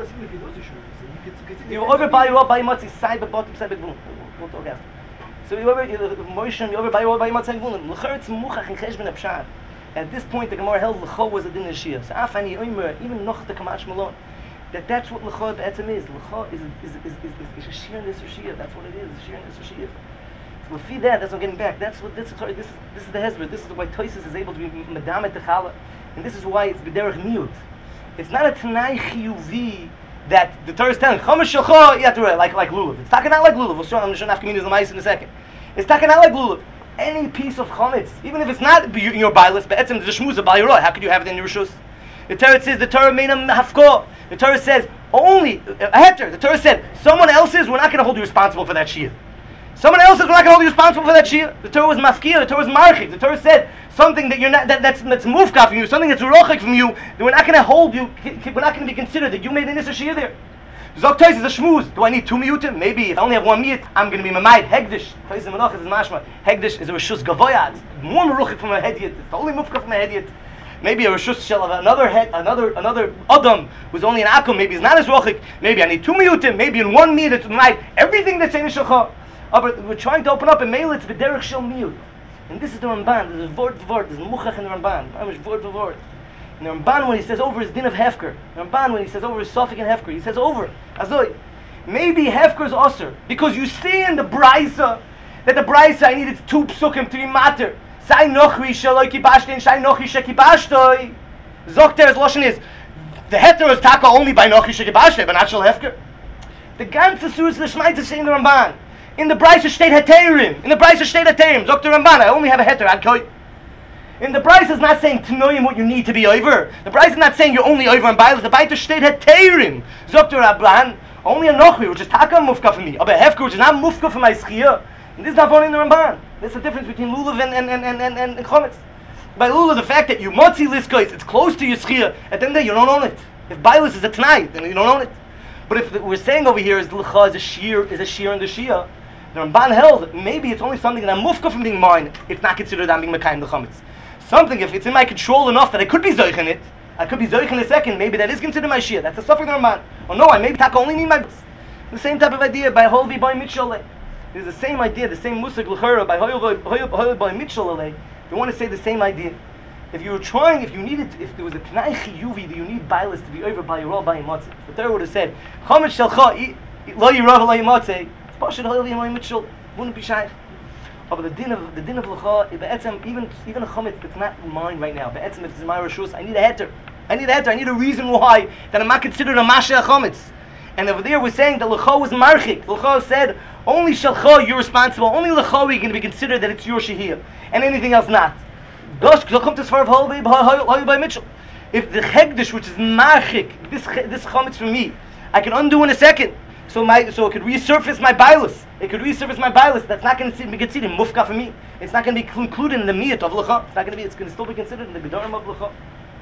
You over by Yorai Mati side by Botin side by Gvulu. We'll talk after. So you over Moshe, you over by Yorai Mati and Gvulu. L'cheretz Muchach in Cheshbon Apshad. At this point, the Gemara held L'cho was a din of Shia. So Afani Omer, even Noch the Kamash Malon, that that's what L'cho Be'etzem is. L'cho is is is is is a Shia and this Shia. That's what it is. A Shia and this Shia. So feed that. That's what I'm getting back. That's what this is. This is this is the Hezbollah. This is why Toises is able to be Medamet Techala, and this is why it's B'derech Miut. It's not a Tanai Chiyuvi that the Torah is telling Chomesh Shalcha. You have to like like lulav. It's talking not like lulav. We'll show I'm showing Afkamin is the Ma'is in a second. It's talking not like lulav. Any piece of chametz, even if it's not in your bailis, but etzem the shmuz ba'yiroi, how could you have it in your rishus? The Torah says the Torah made him hafko. The Torah says only a heter. The Torah said someone else's, we're not going to hold you responsible for that shia. Someone else's, we're not going to hold you responsible for that shia. The Torah was mafkia. The Torah was marchik. The Torah said something that you're not that, that's that's mufka from you, something that's rochik from you. That we're not going to hold you. We're not going to be considered that you made an issa shia there. Zok Tais is a shmuz. Do I need two miyutim? Maybe if I only have one miyut, I'm going to be mamayit. Hegdish. Tais is menach is mashma. Hegdish is a rishus gavoya. It's more meruchik from a hediyat. It's the only mufka from a hediyat. Maybe a rishus shel of another head, another another adam who's only an akum. Maybe it's not as rochik. Maybe I need two miyutim. Maybe in one miyut it's mamayit. Everything that's in shulcha. But we're trying to open up and mail it to the derech shel miyut. And this is the Ramban. There's vort vort. There's muchach in the Ramban. I wish vort vort. And the Ramban, when he says over his din of Hefker, the Ramban, when he says over his Sofik and Hefker, he says over. Azoi. Maybe Hefker's osir, because you see in the Braisa that the Braisa I needed two psukim to be matter. Sai nochri shaloi kibashtoi and shai nochri shekibashtoi. Zokter's lashon is the heter is taka only by nochri shekibashtoi, but not shal Hefker. The ganze Surah L'Shmaita is saying the Ramban. In the Braisa state heterim. In the Braisa state heterim. Zokter Ramban, I only have a heter. Ad koi. And the Braisa is not saying tanoim what you need to be over. The Braisa is not saying you're only over on Bailas. The Baita state heterim. Zokter Rabban, only a nochri, which is taka mufka for me. But a hefker, which is not mufka for my schia. And this is not in the Ramban. There's a difference between lulav and and and and and, and, and chometz. By lulav, the fact that you motzi liskos, it's close to your schia. At the end of the day, you don't own it. If Bailas is a tanai, then you don't own it. But if the, we're saying over here is l'cha is a shear is a shear in the shia, the Ramban held maybe it's only something that I'm mufka from being mine. It's not considered I'm being mekayim the chometz. Something, if it's in my control enough that I could be zoich in it, I could be zoich in a second, maybe that is considered my shia. That's a suffering Ramban. Or no, I maybe taka only need my... The same type of idea by Holvi by Mitchell. There's the same idea, the same musik l'chera by Holvi by Mitchell. We want to say the same idea. If you were trying, if you needed, if there was a Tanai Chiyuvi that you need Bailas to be over by your by Matzeh, the Torah would have said, Chometz shalcha lo yirav lo yimatzeh. It's Pashut Holvi by Mitchell. Wouldn't be shaykh. But the din of the din of l'cha, even even a chometz that's not mine right now. Be'etzem, if it's my rishus, I need a heter. I need a heter. I need a reason why that I'm not considered a masha chometz. And over there we're saying that l'cha was marchik. L'cha said only shalcha you're responsible. Only l'cha we're going to be considered that it's your shehiyah, and anything else not. Thus, come to svar of Holvi by Mitchell. If the hegdish, which is marchik, this this chometz for me, I can undo in a second. So my so it could resurface my bailus. It could resurface my bailus. That's not going to be considered mufka for me. It's not going to be included in the miyat of l'cha. It's not going to be. It's going to still be considered in the gedarim of l'cha.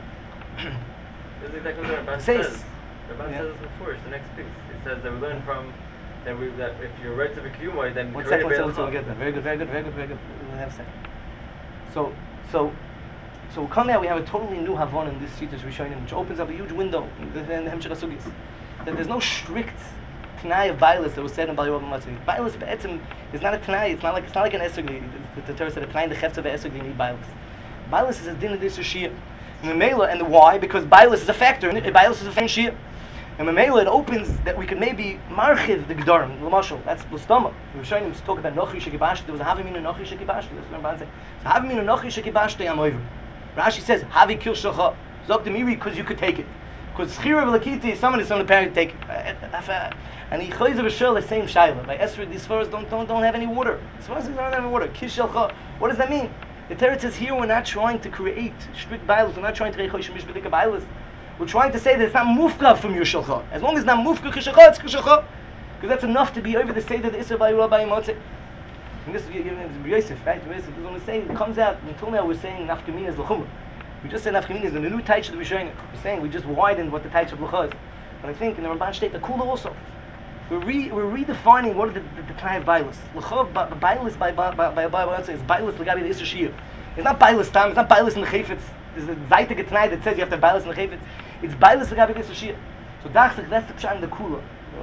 This is exactly what Rabban Says. says. Rabban Yeah. says this before. It's the next piece. It says that we learn from that we that if you're right to the kiyumoy, then One you're second, one already second, so we Be'el get that. Very good, very good, very good, very good. We'll have a second. So, so, so we come out. We have a totally new havon in this Sittas Rishonim, which opens up a huge window in the in the Hemshech HaSugis. That there's no strict Tanai of Bailas that was said in Bali Rav Matzah. Bailas be'etzim is not a Tanai. It's not like it's not like an esugli. The, the Torah said a Tanai in the Chefetz of a esugli need Bailas. Bailas is a din of this Shia. And the Mela, and why? Because Bailas is a factor. Bailas is a factor Shia. And the Mela, it opens that we could maybe marchiv the Gedarim. L'mashal, that's Bustama. We were showing him to talk about Nochri Shekibashti. There was a Havimina Nochri Shekibashti. That's what Ramban said. So Havimina Nochri Shekibashti, I'm over. Rashi says Havi Kil Shacha. Zok the Miri, because you could take it. Because Chira V'Lakiti, someone is on the parent take it. And he chays of a shell the same shayla. By Esra, these furs don't don't don't have any water. These furs don't have any water. Kishelcha. What does that mean? The Torah says here we're not trying to create strict bialas. We're not trying to create choshim mishbedika bialas. We're trying to say that it's not mufka from your shulcha. As long as it's not mufka k'shulcha, it's k'shulcha. Because that's enough to be over the state of the Isser by Rabbi Motzei. And this is Yosef, right? Yosef is only saying, it comes out, until now we're saying nafkamina is l'chumra. We just said nafkamina is in the new taich of the Rishonim. We're saying we just widened what the taich of l'cha is. But I think in the Ramban state, the Kula also. We're, re, we're redefining what are the, the, the kind of bailus. L'cha, bailus by by by by by is bailus l'gabi the Isser Shia. It's not bailus time, it's not bailus in the chayfetz. There's a zayte getnai that says you have to bailus in the chayfetz. It's bailus l'gabi the Isser Shia. So that's the pshat in the Kula.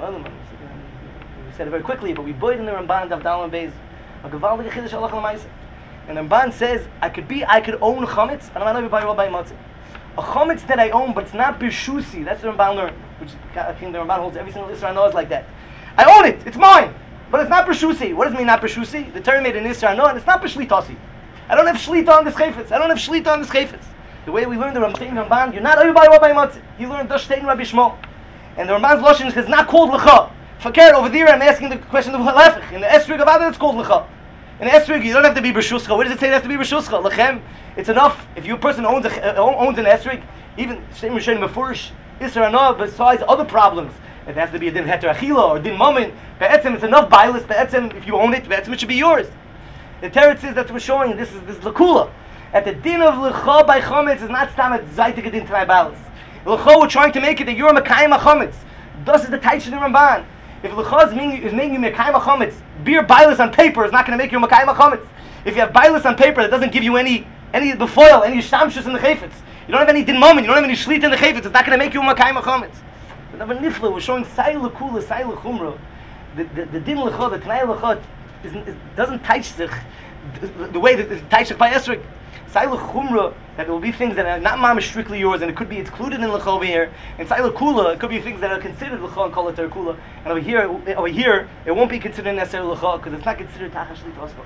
We said it very quickly, but we bought in the Ramban of Dalan Beis. A gewaltige chiddush halach l'maisa. And the Ramban says, I could be, I could own chametz, and I'm not by Rabbi Motzei. A chametz that I own, but it's not birshusi. That's the Ramban learned, which I think the Ramban holds every single Isra knows like that. I own it, it's mine, but it's not birshusi. What does it mean not birshusi? The term made in Isra no, and it's not b'shlitasi. I don't have shlita on this chayfetz. I don't have shlita on this chayfetz. The way we learned the Ramban, you're not by Rabbi Motzei. You learned Dashtein Rabbi Shmuel, and the Ramban's lashon is not called l'cha. Fakir over there, I'm asking the question of halachik. In the esrig of Adam, it's called l'cha. In the esrig, you don't have to be b'shuscha. Where does it say it has to be b'shuscha? Lechem. It's enough if you a person owns a, uh, owns an esrig, even shem rishonim befurish isra no. Besides other problems, it has to be a din heter achila or din mammon. Be'etzem, it's enough bailus. Be'etzem, if you own it, be'etzem it should be yours. The teretz says that we're showing this is this is lakula. At the din of l'cha by chametz is not stamet zaytik din t'nai bailus. L'cha, we're trying to make it that you're a mekayim chametz. Thus is the taich of the Ramban. If l'cha is making you mekayim chametz, beer bailus on paper is not going to make you mekayim chametz. If you have bailus on paper that doesn't give you any any befoil, any shamshus in the chayfetz, you don't have any din moment, you don't have any shlit in the chayfetz, it's not going to make you mekayim chametz. But the nifla, we're showing say l'kula, say l'chumra. The the the din l'cha, the t'nai l'cha, doesn't taich sich the, the way that it's taich sich by esrik. Saila Chumra, that there will be things that are not mamish strictly yours, and it could be included in L'cha over here. And Saila Kula, it could be things that are considered L'cha and call it Kula. And over here, over here, it won't be considered necessarily L'cha because it's not considered Tachash Shlit Osco.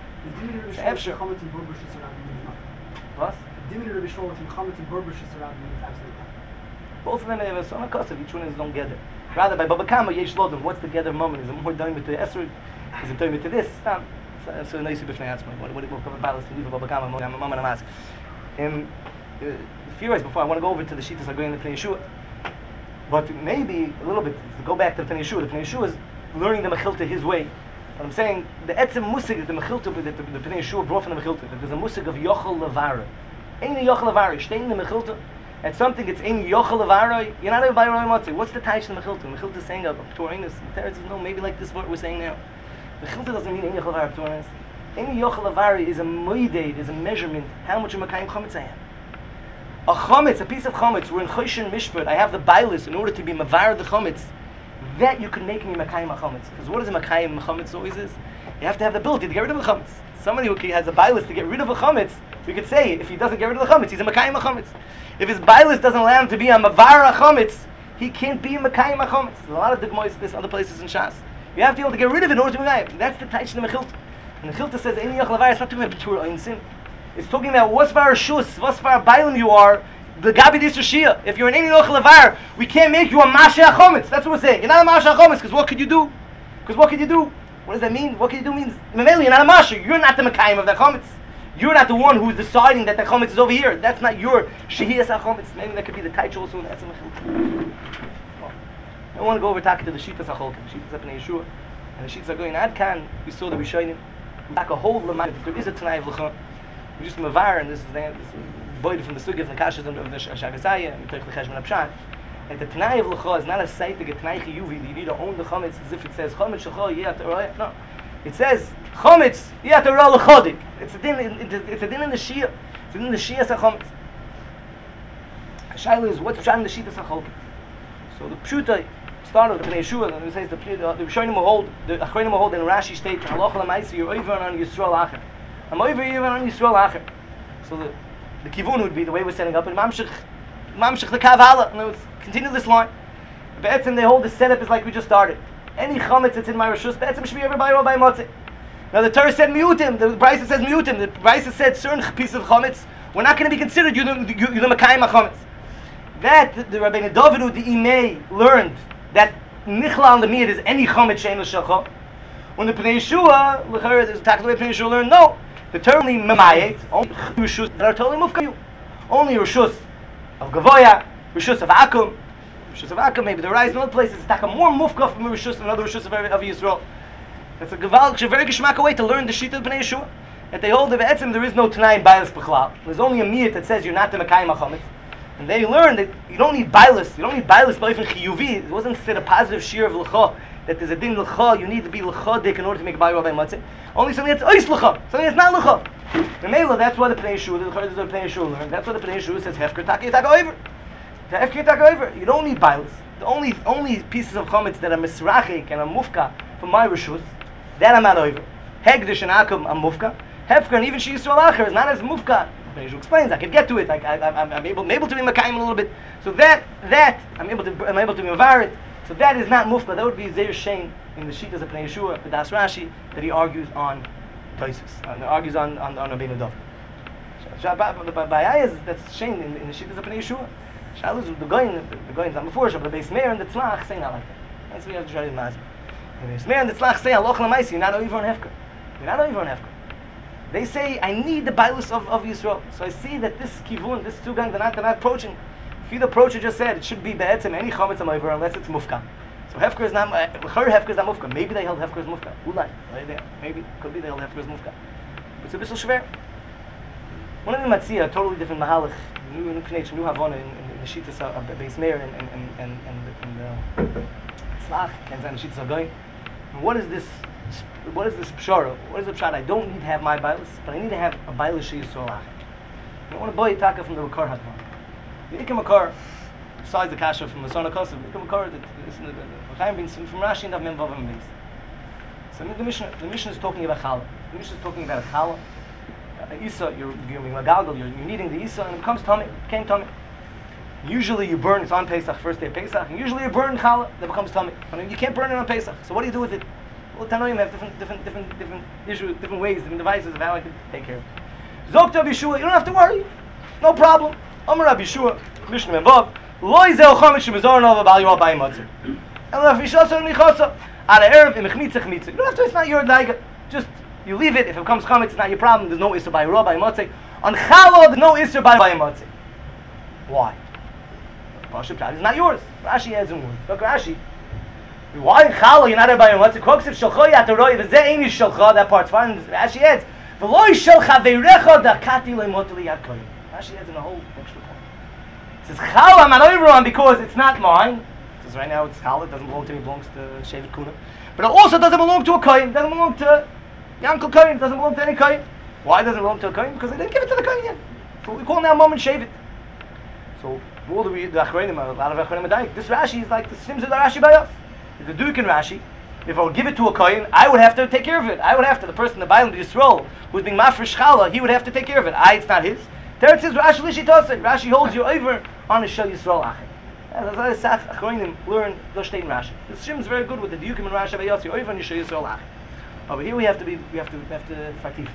What? Both of them have a son of Kosev, each one is his own gather. Rather, by Baba Kama, Yesh Lodom, what's the gather moment? Is it more done with the Esrog? Is it done with this? Stop. So nice b'fnei atzmai. What what what balance to leave about Baba Kama? Mama and Amask. Um, a few years before, I want to go over to the Shittas Hagoyin the Pnei Yeshua. But maybe a little bit to go back to the Pnei Yeshua. The Pnei Yeshua is learning the Mechilta his way. But I'm saying the etzem musig that the Mechilta that the, the Pnei Yeshua brought from the Mechilta. That there's a musig of Yochel Levara. Ain't a Yochel Levara. Staying in the Mechilta. At something it's in Yochel Levara. You're not even by Rabbi Motzei. What's the taich in the Mechilta? Mechilta is saying of Torinus. The Teretz says no. Maybe like this what we're saying now. Mechilta doesn't mean in Yochel Levara Torinus. Any yochel avari is a moeded, is a measurement. How much of makayim chametz I have? A chametz, a piece of chametz. We're in choshen mishpat. I have the bailus in order to be mavar the chametz. That you can make me makayim chametz. Because what is a makayim chametz always is? You have to have the ability to get rid of the chametz. Somebody who has a bailus to get rid of a chametz, we could say if he doesn't get rid of the chametz, he's a makayim chametz. If his bailus doesn't allow him to be a mavar chametz, he can't be a makayim chametz. There's a lot of digmois this other places in Shas. You have to be able to get rid of it in order to be makayim. That's the taich in the Mechilta. And the Chilta says, "Any yochel avar." It's not talking about betur einsin. It's talking about what's var shus, what's var bailim you are. The gabi dis shia. If you're an any yochel avar, we can't make you a masha chometz. That's what we're saying. You're not a masha chometz because what could you do? Because what could you do? What does that mean? What can you do means memeli. You're not a masha. You're not the mekayim of the chometz. You're not the one who's deciding that the chometz is over here. That's not your shehiyas chometz. Maybe that could be the taich also. That's a mechilta. I want to go over talking to the shittas hacholkim, shittas Pnei Yeshua, and the shittas are going ad kan. We saw the Rishonim. Back a whole lemay. There is a Tanai of L'cha. We just mavar, and this is the boy from the Sugya from the Kashas of the Shagasaya, and we take the Cheshman Apshat. And the Tanai of L'cha is not a site to get Tanai Chiyuvi. You need to own the Chametz as if it says Chametz Shachol Yeh Torah. No, it says Chametz Yeh Torah L'chodik. It's a din. It's a din in the Shia. It's a din in the Shia Sachametz. Shaila is what's Pshat in the Shia Sachametz. So the Pshutai. Start with the Pnei Yeshua, and it says the the Rishonim will hold, the Achronim will hold in Rashi state, Halacha l'maisa, you're over on Yisrael Acher. I'm over even on Yisrael Acher. So the the kivun would be the way we're setting up, and Mamshech, Mamshech the Kavala, and let's continue this line. Be'etzim they hold the setup is like we just started. Any chametz that's in my Rishus, Be'etzim should be over by Rabbi Motzei. Now the Torah said miutim, the Brisa says miutim, the Brisa said certain piece of chametz, we're not going to be considered, you're the, you're the Makayim chametz. That, the, the Rabbeinu Davidu, the Imei, learned that nichla on the miyad is any chametz she'en l'shalcha. When the Pnei Yeshua, l'chayr, there's a tackle way Pnei Yeshua learned, no. The term memayet, only rishus that are totally mufkayu. Only rishus of gavoya, Rishus of Akum. Rishus of Akum, maybe the rise in other places, it's like a more mufka from Rishus than another Rishus of, of Yisrael. It's a gevalk, a very geschmack way to learn the Shita of Bnei Yeshua. That they hold that Be'etzim there is no Tanai in Bailas B'chlal. There's only a miyat that says you're not the Mekayim HaChametz. And they learn that you don't need Bailas, you don't need Bailas B'ofen Chiyuvi. It wasn't said a positive shear of L'cha, that there's a din L'cha, you need to be L'chadik in order to make a Bayra Rabbi Matzeh. Only something that's Ois L'cha, something that's not L'cha. And Mela, that's why the Pnei Yeshua, the L'cha is the Pnei Yeshua learn. That's why the Pnei Yeshua says Hefker Taki Taka over. Hefker Taka over. You don't need Bailas. The only only pieces of Chametz that are Misrachik and a Mufka from my Rishus, that I'm not over. Hegdish and Akum, I'm Mufka. Hefker and even Shi Yisrael Acher is not as Mufka. Pnei Yeshua explains, I could get to it. I, I, I'm, I'm, able, I'm able to be Makayim a little bit. So that, that, I'm able to, I'm able to be Mavarit. So that is not Mufka. That would be Zeir Shein in the Shitas of Pnei Yeshua, the Das Rashi, that he argues on Toisus. Uh, argues on, on, on Rabbeinu Dov. By Ayaz, that's Shein in, in the Shitas of Pnei Yeshua. Shalus, the Goyin, the Goyin, I'm before but the Beis Meir and the Tzlach say not like that. That's what you have to try to imagine. The Beis Meir and the Tzlach say, Aloch Lamaisi, you're not over on Hefker. You're not over on Hefker. They say, I need the Bailus of, of Yisrael. So I see that this Kivun, this two gang, they're not, they're not approaching. If you the approacher just said, it should be Be'etzim, any Chametz am over, unless it's Mufka. So Hefker is not, uh, her Hefker is not Mufka. Maybe they held Hefker as Mufka. Ulai, right there. Maybe, could be they held Hefker as Mufka. But it's a bit schwer. One of the Matzia, a totally different Mahalach, new new Pnei, new Havana in, in, in the Shitas of Beis Meir and and and and and the Tzlach, and the Shitas of Goyin. What is this? What is this pshara? What is the pshat? I don't need to have my Bailas, but I need to have a Bailas Shi Yisrael Acher. I want to buy a taka from the Makar Hadvan. The Ikar Makar, besides the Kasha from the Son of Kosev, the Ikar Makar, the Chaim brings from Rashi and Avmem Vavam Beis. So the Mishnah, the Mishnah is talking about Chala. The Mishnah is talking about a Chala. Uh, Isa, you're giving a galgal, you're, you're kneading the Isa, and it becomes tummy, it became tummy. Usually you burn, it's on Pesach, first day of Pesach, and usually you burn Chala, that becomes tummy. I mean, you can't burn it on Pesach, so what do you do with it? Well, Tanoim have different, different, different, different issues, different ways, different devices of how I can take care of it. Zok to Yeshua, you don't have to worry, no problem. Amar Rabbi Yeshua, Mishnah Memvav, Loi zeh chometz shemizor nova bal yom abayim matzah. And Rabbi Yeshua said michasa, ala erev im chmitza chmitza. You don't have to. It's not your daiga. Just you leave it. If it becomes chometz, it's not your problem. There's no issur by Rob by matzah. On Challah, there's no issur by matzah. Why? Pashup Pshat is not yours. Rashi has in words. Look, Rashi. Why in Challah you're not by matzah? Kroksiv shalcha yataroi v'zeh eini shalcha. That part's fine. Rashi adds v'loi shalcha veirecha dakati leimotli yakoyim. Rashi adds in a whole extra point. It says Challah I'm not over on because it's not mine. Because right now it's Challah. It doesn't belong to me. It belongs to Shevet Kuna. But it also doesn't belong to a kohen. It doesn't belong to Yankel Kohen. It doesn't belong to any kohen. Why doesn't it belong to a kohen? Because they didn't give it to the kohen yet. So we call now moment Shevet. So all the the Achronim, a lot of Achronim are this Rashi is like the Sims of the Rashi by us. The Duke in Rashi, if I would give it to a kohen, I would have to take care of it. I would have to, the person, the Bailam, the Yisrael, who's being mafresh Challah, he would have to take care of it. I, it's not his. Teretz says Rashi Lishi Tosek. Rashi holds you over on his Shel Yisrael Acher. That's why the Sach Achronim learn the state in Rashi. The Shim is very good with the Duke in Rashi by us. You're over on your Shel Yisrael Acher. Over here we have to be, we have to, we have to fatif.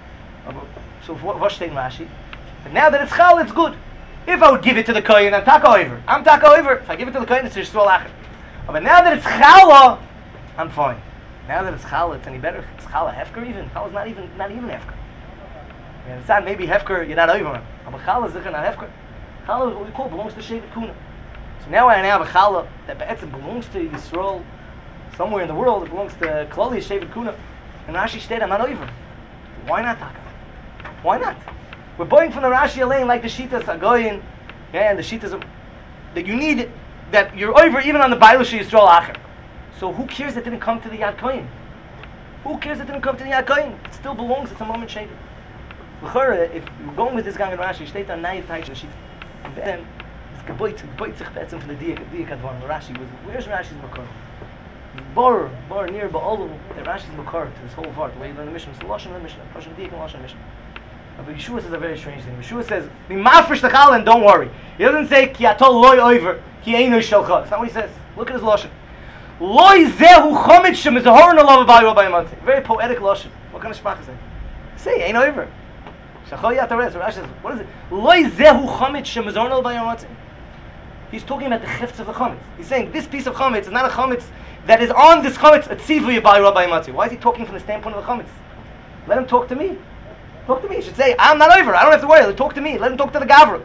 So what state in Rashi? But now that it's Chal, it's good. If I would give it to the kohen, I'm taka over. I'm taka over. If I give it to the kohen, it's Yisrael Acher. But now that it's Challah, I'm fine. Now that it's Challah, it's any better. It's Challah Hefker even. Challah is not even not even Hefker. You understand? Maybe Hefker you're not over. But Challah is not Hefker. Challah is what we call belongs to Shevet Kuna. So now I now have a Challah that Be'etzim belongs to Yisrael somewhere in the world. It belongs to Klali Shevet Kuna. And Rashi said I'm not over. Why not taka? Why not? We're buying from the Rashi Elaine like the Shitas Agoyin, yeah, and the Shitas of, that you need that you're over even on the Bailas Yisrael Acher. So who cares it didn't come to the Yad Kohen? Who cares it didn't come to the Yad Kohen? It still belongs. It's a moment Shevet. L'chora, if we're going with this gang in Rashi, steht on Nayit Taich Shit. And then it's geboit, geboit sich betzim from the Diak Diak Advan. Rashi was where's Rashi's makor? Bor, bor near Ba'olu. The Rashi's makor to this whole part. The way you learn the Mishnah, it's the Lashon of the Mishnah. Lashon Diak and Lashon Mishnah. But Yeshua says a very strange thing. Yeshua says, "Be mafresh the Challah and don't worry." He doesn't say ki atol loy over ki eino shalcha. That's not what he says. Look at his lashon. Loy zehu chometz shemizahorn alav b'ayro b'yamatzi. Very poetic lashon. What kind of shpach is that? Say ain't over. Shachol yatares. Rashi says, what is it? Loy zehu chometz shemizahorn alav b'yamatzi. He's talking about the chifts of the chometz. He's saying this piece of chometz is not a chometz that is on this chometz a tzivu b'ayro b'yamatzi. Why is he talking from the standpoint of the chometz? Let him talk to me. Talk to me. He should say, I'm not over. I don't have to worry. Talk to me. Let him talk to the Gavra.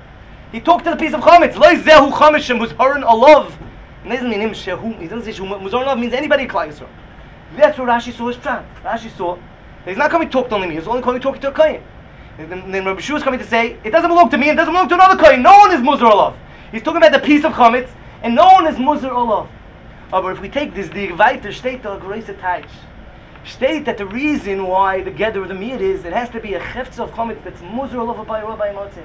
He talked to the piece of chametz. Lo zehu chametz shemuzharon alav. It doesn't mean him shehu. He doesn't say shemuzharon alav means anybody in Klal Yisrael. That's what Rashi saw his pshat. Rashi saw that he's not coming to talk to only me. He's only coming talking to a kohen. And then, then Rabbi Shua is coming to say it doesn't belong to me. It doesn't belong to another kohen. No one is muzar alav. He's talking about the piece of chametz, and no one is muzar alav. Oh, but if we take this, the weiter steht da große Teich. State that the reason why the gather of the meat is it has to be a chefetz of chametz that's muzar alav by Rabbi Motzei.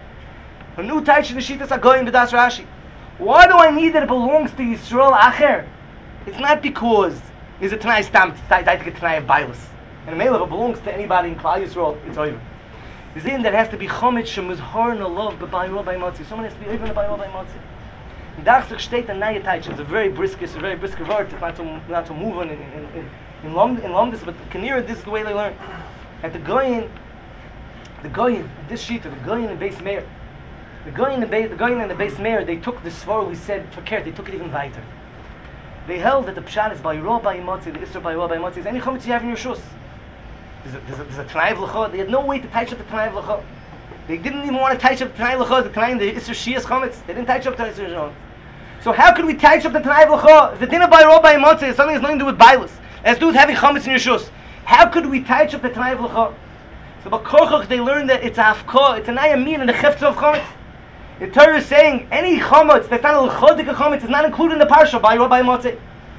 A new Teich in the Shittas HaGoyim b'das Rashi. Why do I need that it belongs to Yisrael Acher? It's not because is a Tanai stam, it's like a Tanai of Bailus. And the mail, if it belongs to anybody in Klal Yisrael, it's over. There's in that has to be chametz shemuzhar alav by Rabbi Motzei. Someone has to be over by Rabbi Motzei. In Dachzach steht a Naya Teich. It's a very brisk, it's a very brisk word. It's not to not to move on in in in in Lom in Lomdus, but Kanira, this is the way they learn. At the Goyin, the Goyin, this sheet, the Goyin and Beis Meir, the Goyin and the Goyin and the Beis Meir, they took the svar we said for care. They took it even weiter. They held that the pshat is by Rabbi Motzei, the Isra by Rabbi Motzei. Is any chametz you have in your shus? There's a, there's a, there's a Tanai of L'cha. They had no way to touch up the Tanai of L'cha. They didn't even want to touch up the Tanai of L'cha, the Tanai, the Isra Shias chametz. They didn't touch up the Isra Shon. So how could we touch up the Tanai of L'cha? If the dinner by Rabbi Motzei is something that's nothing to do with Bailus, it has to do with having chametz in your shus. How could we touch up the Tanai of L'cha? So by Korchach they learned that it's a hafka, it's an ayamin and the chefetz of chametz. The Torah is saying any chametz that's not a l'chodik chametz is not included in the parsha by Rabbi Motzei.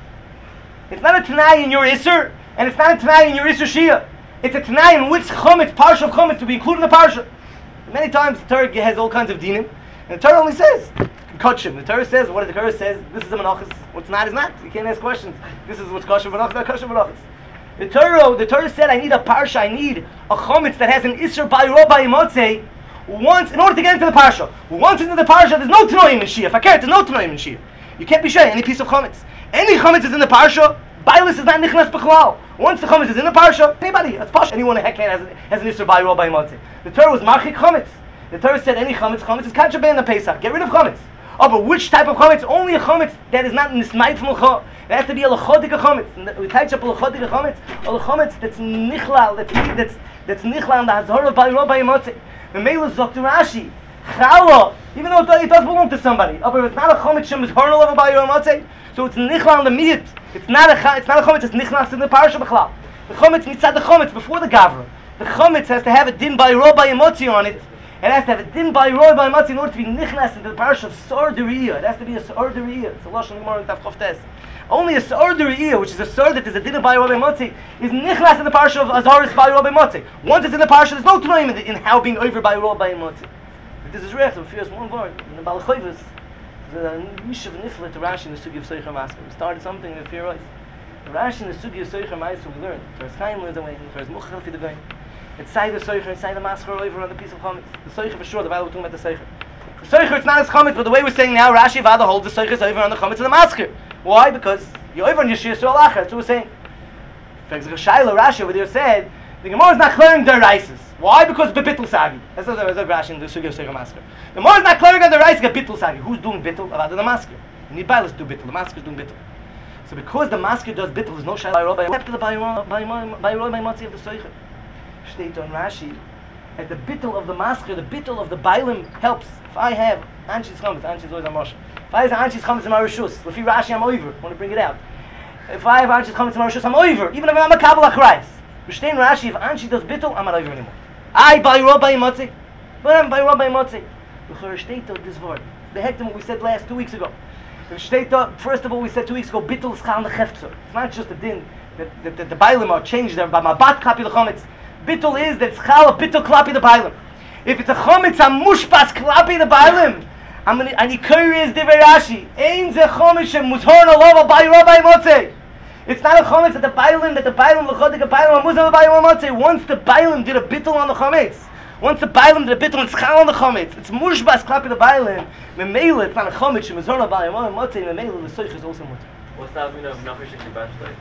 It's not a Tanai in your Isser, and it's not a Tanai in your Isser Shia. It's a Tanai in which chametz, parsha of chametz, to be included in the parsha. Many times the Torah has all kinds of dinim, and the Torah only says kachim. The Torah says what the Torah says. This is a menachas. What's not is not. You can't ask questions. This is what's kosher menachas, not kosher menachas. The Torah, the Torah said, I need a parsha. I need a chametz that has an Isser by Rabbi Motzei. Once, in order to get into the parsha, once into the parsha, there's no tanoim in Shia. Fakir, there's no tanoim in Shia. You can't be sure any piece of chametz. Any chametz is in the parsha. Bailus is not nichnas b'chlal. Once the chametz is in the parsha, anybody, that's parsha. Anyone in Heklan has, has an Isser by Rabbi Motzei. The Torah was marchik chametz. The Torah said any chametz, chametz is kachabe in the Pesach. Get rid of chametz. Oh, but which type of chametz? Only a chametz that is not nismayt from l'cha. It has to be a l'chodik chametz. We touch up a l'chodik chametz, a chametz that's nichlal, that's that's that's nichlal in the hazara by Rabbi Motzei. The Mela Zok to Rashi, Chala, even though it does belong to somebody, oh, but it's not a chametz shem is hornal over by Rabbi Motzei, so it's nichlal on the meat. It's not a it's not a chametz. It's nichlas in the parsha b'chlal. The chametz mitzad the chametz before the gavra. The chametz has to have a din by Rabbi Motzei on it. It has to have a din by Rabbi Motzei in order to be nichlas into the parsha of Sor Deriyah. It has to be a Sor Deriyah. It's a lashon gemara in Tav Chof Tes. Only a Sor Deriyah, which is a Sor that is a din by Rabbi Motzei, is nichlas in the parsha of Azaris by Rabbi Motzei. Once it's in the parsha, there's no tanoim in, in how being over by Rabbi Motzei. This is rech. The first one word in the Balachayvus. The Mishav Nifla to Rashi in the Sugi of Seicher Masker. We started something in the fear eyes. Rashi in the Sugi of Seicher Masker we learned. There's time learns away. There's Muchel for the going. It's side the Seicher, it's side the Masker over on the piece of chametz. The Seicher for sure. The Bible we're talking about the Seicher. The Seicher it's not as chametz, but the way we're saying now, Rashi Vada holds the Seicher is over on the chametz of the Masker. Why? Because you're over on Yeshua Yisrael Acher. That's what we're saying. For example, Shaila Rashi over there said the Gemara is not clearing their rices. Why? Because bebittul sagi. That's what the Rashi in the Sugi of Seicher Masker. The Gemara is not clearing on the rice. Get bittul sagi. Who's doing bittul? About the Masker. You need Bailus to do bittul. The Masker is doing bittul. So because the Masker does bittul, there's no Shaila by Rabbi. Except the by by by Rabbi Motzei of the Seicher. State on Rashi. At the bittul of the Masker, the bittul of the Bailim helps. If I have Anshi's chametz, Anshi's always a moshe. If I have Anshi's chametz in my rishus, Lefi Rashi I'm over. I want to bring it out. If I have Anshi's chametz in my rishus, I'm over. Even if I'm a Kabbalah Achrayis. B'shtein Rashi, if Anshi does bittul, I'm not over anymore. I by Rabbi Motzei, but I'm by Rabbi Motzei. L'chor state this word. The hektim what we said last two weeks ago. The state first of all we said two weeks ago. Bittul is chal nechefzer. It's not just a din that, that, that the Bailim are changed there by my bat klapi lechometz. Bittul is that it's chal bittul klapi the Bailim. If it's a chometz, I'm mushpas klapi the Bailim. I'm gonna and Ikari is divrei Rashi. Ein ze chometz shemuzhorn alova by Rabbi Motzei. It's not a chametz that the Bailim, that the Bailim, l'chodik a Bailim, a Muzal Bailim Motzei. Once the Bailim did a bittul on the chametz, once the Bailim did a bittul and schal on the chametz, it's mushbas klapi the Bailim. Memela, it's not a chametz, shemuzhorn Bailim Motzei. Memela, the soich is also Motzei. What's the meaning of Nafish Kibashlei?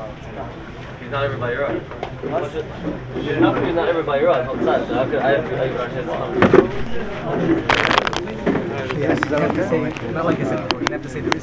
He's not everybody right. He's not, he's not everybody right. Outside, so how could I have to? Yes, is that okay? Not like I said before, you have to say there is